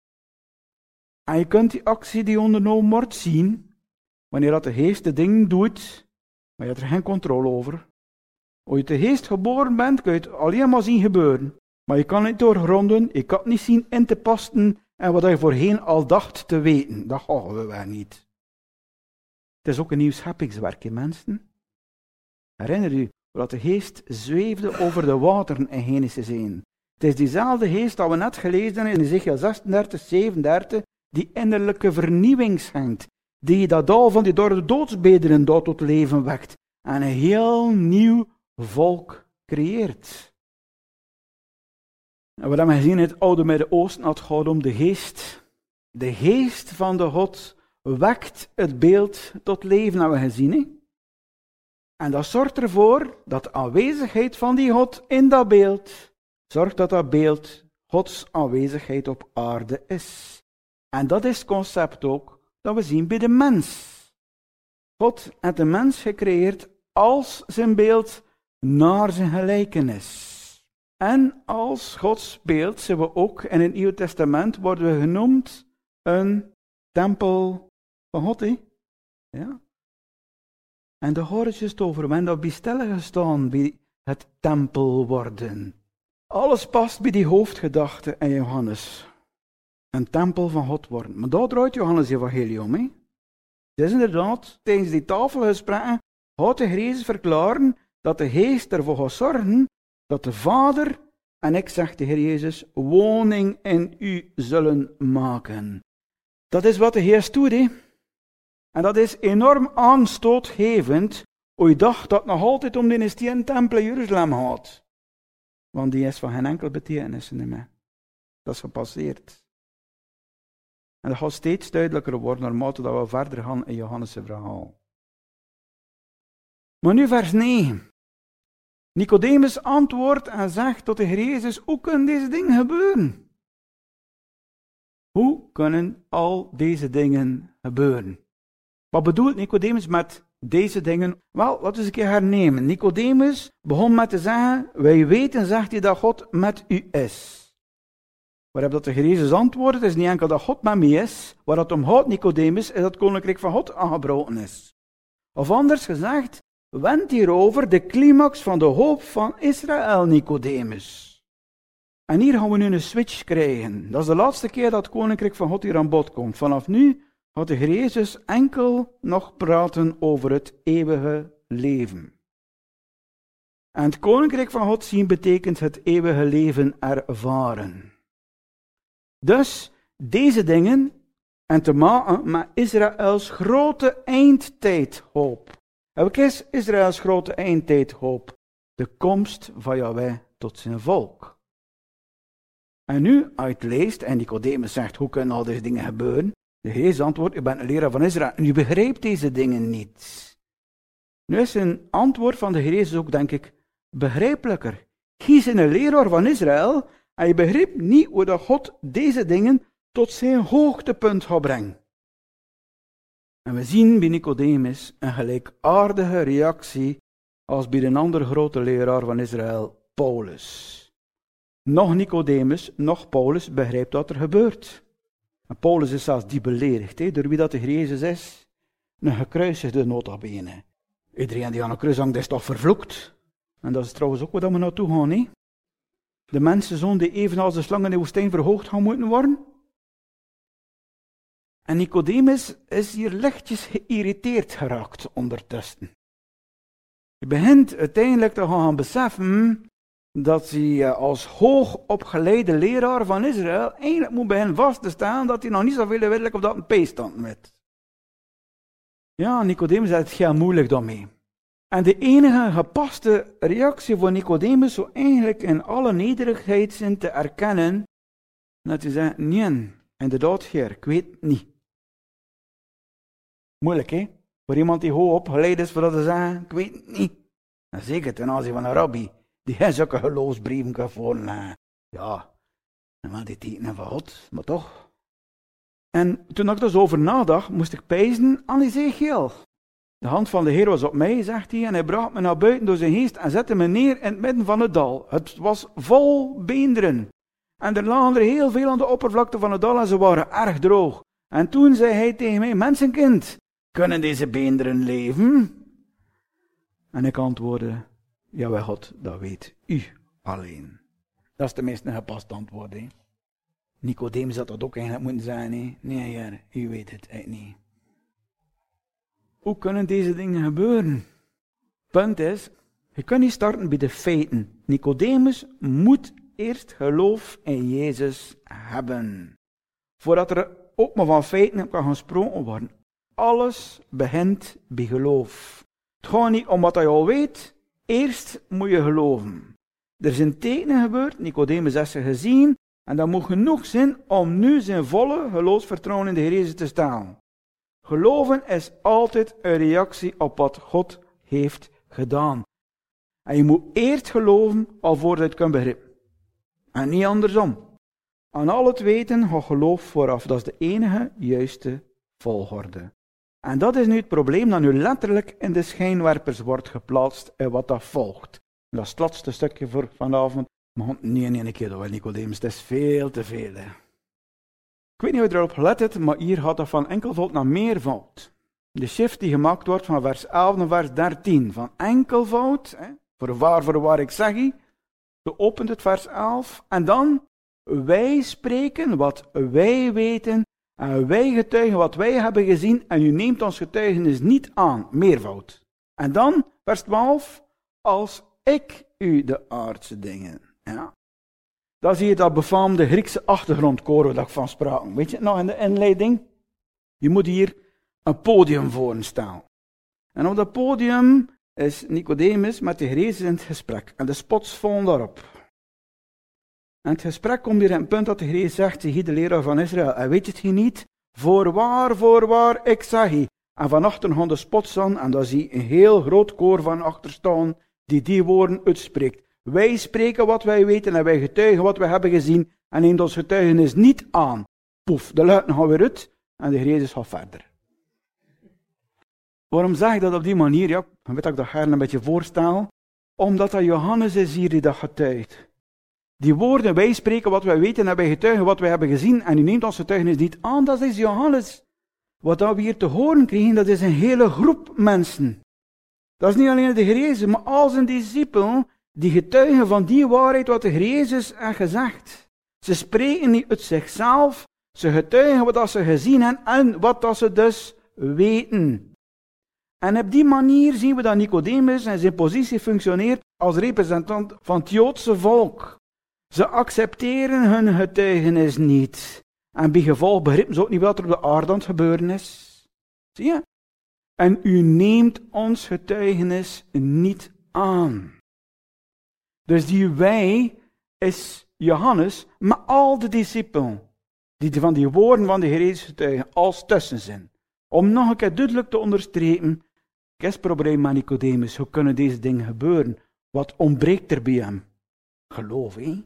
En je kunt die actie die ondernomen wordt zien, wanneer dat de geest de dingen doet, maar je hebt er geen controle over. Als je de geest geboren bent, kun je het alleen maar zien gebeuren. Maar je kan het niet doorgronden, je kan het niet zien in te passen en wat je voorheen al dacht te weten. Dat gaan we wel niet. Het is ook een nieuw scheppingswerk, hè, mensen. Herinner u dat de geest zweefde over de wateren in Genesis één. Het is diezelfde geest dat we net gelezen hebben in Ezekiel zesendertig, zevenendertig, die innerlijke vernieuwing schenkt, die dat dal van die door de doodsbederen dat tot leven wekt en een heel nieuw volk creëert. En wat hebben we gezien in het oude Midden-Oosten, het gaat om de geest. De geest van de God wekt het beeld tot leven, hebben we gezien. Hè? En dat zorgt ervoor dat de aanwezigheid van die God in dat beeld, zorgt dat dat beeld Gods aanwezigheid op aarde is. En dat is het concept ook dat we zien bij de mens. God heeft de mens gecreëerd als zijn beeld naar zijn gelijkenis. En als Gods beeld zijn we ook in het Nieuwe Testament worden we genoemd een tempel van God. Hè? Ja. En de horretjes over men dat bij stilgestaan bij het tempel worden. Alles past bij die hoofdgedachte in Johannes. Een tempel van God worden. Maar daar draait Johannes evangelie om. Hè? Het is inderdaad, tijdens die tafelgesprekken gaat de Heer Jezus verklaren dat de Geest ervoor gaat zorgen dat de Vader, en ik zeg de Heer Jezus, woning in u zullen maken. Dat is wat de Geest doet, hè. En dat is enorm aanstootgevend, hoe je dacht dat het nog altijd om de stenen tempel in Jeruzalem gaat. Want die is van geen enkel betekenis meer. Dat is gepasseerd. En dat gaat steeds duidelijker worden naarmate dat we verder gaan in Johannes' verhaal. Maar nu vers negen. Nicodemus antwoordt en zegt tot de Heer Jezus, hoe kunnen deze dingen gebeuren? Hoe kunnen al deze dingen gebeuren? Wat bedoelt Nicodemus met deze dingen? Wel, laten we eens een keer hernemen. Nicodemus begon met te zeggen, wij weten, zegt hij, dat God met u is. Waarop dat de Heer Jezus antwoordt, is niet enkel dat God met mij is, waar het om gaat, Nicodemus, is dat het koninkrijk van God aangebroken is. Of anders gezegd, wend hierover de climax van de hoop van Israël, Nicodemus. En hier gaan we nu een switch krijgen. Dat is de laatste keer dat het koninkrijk van God hier aan bod komt. Vanaf nu gaat de Heer Jezus enkel nog praten over het eeuwige leven. En het koninkrijk van God zien betekent het eeuwige leven ervaren. Dus deze dingen, en te maken met Israëls grote eindtijdhoop. En wat is Israëls grote eindtijdhoop? De komst van Yahweh tot zijn volk. En nu, als je het leest, en Nicodemus zegt, hoe kunnen al deze dingen gebeuren? De Heer antwoordt, u bent een leraar van Israël, en u begrijpt deze dingen niet. Nu is een antwoord van de Heer Jezus ook, denk ik, begrijpelijker. Kies een leraar van Israël, en je begrijpt niet hoe dat God deze dingen tot zijn hoogtepunt gaat brengen. En we zien bij Nicodemus een gelijkaardige reactie als bij een andere grote leraar van Israël, Paulus. Nog Nicodemus, nog Paulus begrijpt wat er gebeurt. En Paulus is zelfs die beledigd, he, door wie dat de Heer Jezus is. Een gekruisigde nota bene. Iedereen die aan een kruis hangt is toch vervloekt. En dat is trouwens ook waar we naartoe gaan. He. De mensenzoon die evenals de slang in de woestijn verhoogd gaan moeten worden. En Nicodemus is hier lichtjes geïrriteerd geraakt ondertussen. Hij begint uiteindelijk te gaan beseffen dat hij als hoogopgeleide leraar van Israël eigenlijk moet beginnen vast te staan dat hij nog niet zoveel werkelijk op dat een peestand met. Ja, Nicodemus heeft het heel moeilijk daarmee. En de enige gepaste reactie voor Nicodemus zou eigenlijk in alle nederigheid zijn te erkennen dat hij zegt, nee, inderdaad, Heer, ik weet het niet. Moeilijk, hè? Voor iemand die hoog opgeleid is, voor dat te zeggen, ik weet het niet. En zeker ten aanzien van een rabbi, die hij zulke geloofsbrieven kan voorleggen. Ja, maar die tekenen van God, maar toch. En toen ik er zo over nadacht, moest ik pijzen aan Ezechiel. De hand van de Heer was op mij, zegt hij, en hij bracht me naar buiten door zijn geest en zette me neer in het midden van het dal. Het was vol beenderen. En er lagen er heel veel aan de oppervlakte van het dal en ze waren erg droog. En toen zei hij tegen mij, mensenkind, kunnen deze beenderen leven? En ik antwoordde, jawel God, dat weet u alleen. Dat is tenminste een gepast antwoord. He. Nicodemus had dat ook eigenlijk moeten zijn. He. Nee, Heer, u weet het eigenlijk niet. Hoe kunnen deze dingen gebeuren? Punt is, je kunt niet starten bij de feiten. Nicodemus moet eerst geloof in Jezus hebben. Voordat er ook maar van feiten kan gesproken worden. Alles begint bij geloof. Het gaat niet om wat je al weet. Eerst moet je geloven. Er zijn tekenen gebeurd, Nicodemus heeft ze gezien, en dat moet genoeg zijn om nu zijn volle geloofsvertrouwen in de Heer Jezus te staan. Geloven is altijd een reactie op wat God heeft gedaan. En je moet eerst geloven, alvorens je het kunt begrijpen. En niet andersom. Aan al het weten gaat geloof vooraf. Dat is de enige juiste volgorde. En dat is nu het probleem dat nu letterlijk in de schijnwerpers wordt geplaatst en wat dat volgt. En dat is het laatste stukje voor vanavond. Maar nee, nee, een keer dat wel, Nicodemus. Het is veel te veel. Hè. Ik weet niet of je erop gelet hebt, maar hier gaat dat van enkelvoud naar meervoud. De shift die gemaakt wordt van vers elf naar vers dertien. Van enkelvoud, hè, voor waar, voor waar ik zeg je. Zo opent het vers elf. En dan, wij spreken wat wij weten. En wij getuigen wat wij hebben gezien. En u neemt ons getuigenis niet aan. Meervoud. En dan, vers twaalf. Als ik u de aardse dingen. Ja. Dan zie je dat befaamde Griekse achtergrondkoor waar ik van spraken. Weet je het nog in de inleiding? Je moet hier een podium voorstellen. En op dat podium is Nicodemus met de Heer Jezus in het gesprek. En de spots vallen daarop. En het gesprek komt hier in het punt dat de Heer Jezus zegt tegen de leraar van Israël. En weet je het hier niet? Voorwaar, voorwaar, ik zeg je. En van achter gaan de spots aan. En daar zie je een heel groot koor van achter staan. Die die woorden uitspreekt. Wij spreken wat wij weten en wij getuigen wat wij hebben gezien. En neemt ons getuigenis niet aan. Poef, de luiden gaan weer uit. En de Heer Jezus gaat verder. Waarom zeg ik dat op die manier? Ja, ik weet dat ik dat graag een beetje voorstel. Omdat dat Johannes is hier die dat getuigt. Die woorden, wij spreken wat wij weten en wij getuigen wat wij hebben gezien. En u neemt ons getuigenis niet aan, dat is Johannes. Wat we hier te horen krijgen, dat is een hele groep mensen. Dat is niet alleen de Heer Jezus, maar al zijn discipelen, die getuigen van die waarheid wat de Heer Jezus heeft gezegd. Ze spreken niet uit zichzelf, ze getuigen wat ze gezien hebben en wat ze dus weten. En op die manier zien we dat Nicodemus en zijn positie functioneert als representant van het Joodse volk. Ze accepteren hun getuigenis niet. En bij gevolg begrijpen ze ook niet wat er op de aarde aan het gebeuren is. Zie je? En u neemt ons getuigenis niet aan. Dus die wij is Johannes, maar al de discipelen, die van die woorden van de Heer Jezus getuigen, als tussenzin. Om nog een keer duidelijk te onderstrepen, is het probleem met Nicodemus, hoe kunnen deze dingen gebeuren? Wat ontbreekt er bij hem? Geloof, hè?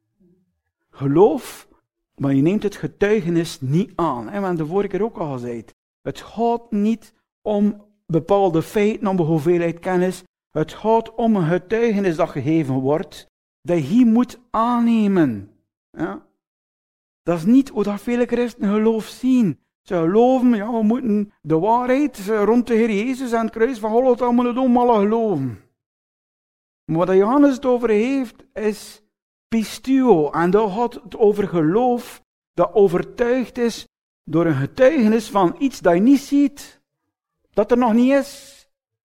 Geloof, maar je neemt het getuigenis niet aan. En we hebben de vorige keer ook al gezegd. Het gaat niet om bepaalde feiten, om de hoeveelheid kennis. Het gaat om een getuigenis dat gegeven wordt, dat je moet aannemen. Ja? Dat is niet hoe dat vele christenen geloof zien. Ze geloven, ja, we moeten de waarheid rond de Heer Jezus en het kruis van Golgotha moeten allemaal geloven. Maar wat Johannes het over heeft, is pistuo. En daar gaat het over geloof dat overtuigd is door een getuigenis van iets dat je niet ziet. Dat er nog niet is.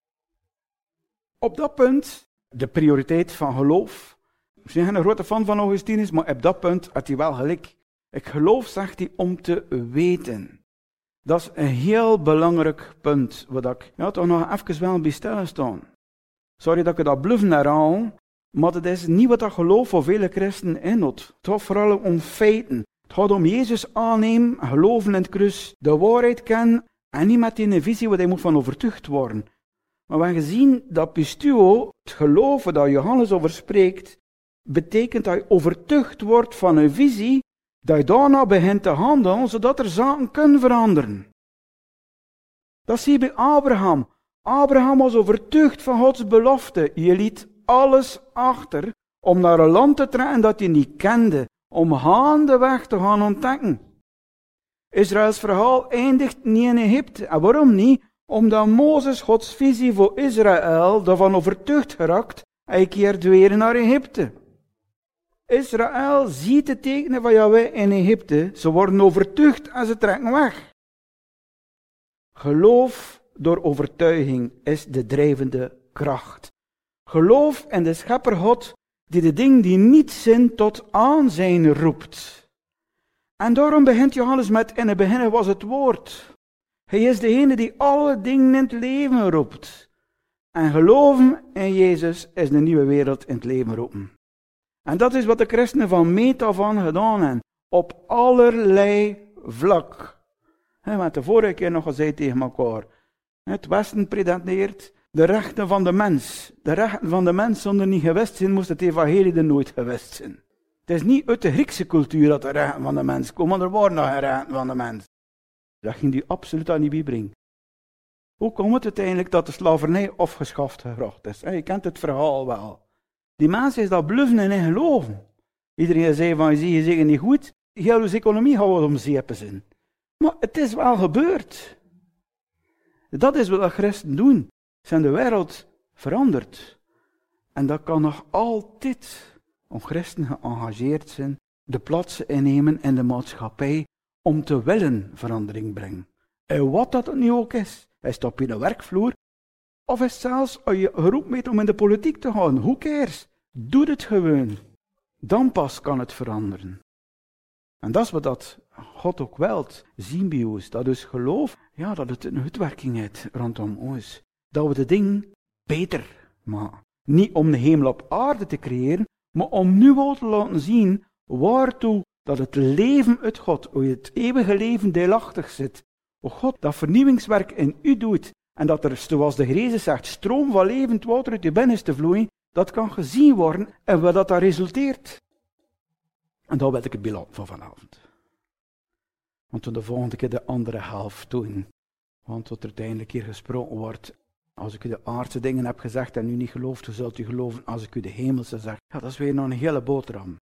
Op dat punt, de prioriteit van geloof. Ik ben geen grote fan van Augustinus, maar op dat punt had hij wel gelijk. Ik geloof, zegt hij, om te weten. Dat is een heel belangrijk punt, wat ik ja, toch nog even wel bij stilstaan. Sorry dat ik dat bluffen herhaal, maar het is niet wat dat geloof voor vele christenen inhoudt. Het gaat vooral om feiten. Het gaat om Jezus aannemen, geloven in het kruis, de waarheid kennen en niet met die visie waar hij moet van overtuigd worden. Maar we hebben gezien dat pistuo, het geloven dat Johannes over spreekt, betekent dat je overtuigd wordt van een visie, dat je daarna begint te handelen, zodat er zaken kunnen veranderen. Dat zie je bij Abraham. Abraham was overtuigd van Gods belofte. Je liet alles achter om naar een land te trekken dat hij niet kende, om gaandeweg te gaan ontdekken. Israëls verhaal eindigt niet in Egypte. En waarom niet? Omdat Mozes Gods visie voor Israël daarvan overtuigd geraakt, hij keert weer naar Egypte. Israël ziet de tekenen van Yahweh in Egypte. Ze worden overtuigd en ze trekken weg. Geloof door overtuiging is de drijvende kracht. Geloof in de schepper God, die de dingen die niet zijn tot aanzijn roept. En daarom begint Johannes met, in het begin was het woord. Hij is degene die alle dingen in het leven roept. En geloven in Jezus is de nieuwe wereld in het leven roepen. En dat is wat de christenen van meet af aan gedaan hebben. Op allerlei vlak. We hebben het de vorige keer nog gezegd tegen elkaar. Het Westen pretendeert de rechten van de mens. De rechten van de mens zonder niet gewist zijn, moest het evangelie er nooit gewist zijn. Het is niet uit de Griekse cultuur dat de rechten van de mens komen, maar er waren nog geen rechten van de mens. Dat ging die absoluut aan niet bijbrengen. Hoe komt het uiteindelijk dat de slavernij afgeschaft gebracht is? Je kent het verhaal wel. Die mensen is dat bluffen en in geloven. Iedereen zei van, je ziet je zeker niet goed. Heel de economie gaat wel om zeepen zijn. Maar het is wel gebeurd. Dat is wat de christen doen. Zijn de wereld veranderd. En dat kan nog altijd, om christen geëngageerd zijn, de plaatsen innemen in de maatschappij, om te willen verandering brengen. En wat dat nu ook is. Is het op je werkvloer, of is het zelfs als je geroepen bent om in de politiek te gaan. Who cares? Doe het gewoon. Dan pas kan het veranderen. En dat is wat dat God ook wilt zien bij ons. Dat dus geloof, ja, dat het een uitwerking heeft rondom ons. Dat we de dingen beter maken. Niet om de hemel op aarde te creëren, maar om nu al te laten zien waartoe dat het leven uit God, hoe je het eeuwige leven deelachtig zit. O God, dat vernieuwingswerk in u doet en dat er, zoals de Jezus zegt, stroom van levend water uit je binnen is te vloeien, dat kan gezien worden en wat dat resulteert. En daar wil ik het bij laten van vanavond. Want toen de volgende keer de andere helft doen. Want wat er uiteindelijk hier gesproken wordt, als ik u de aardse dingen heb gezegd en u niet gelooft, hoe zult u geloven als ik u de hemelse zeg? Ja, dat is weer nog een hele boterham.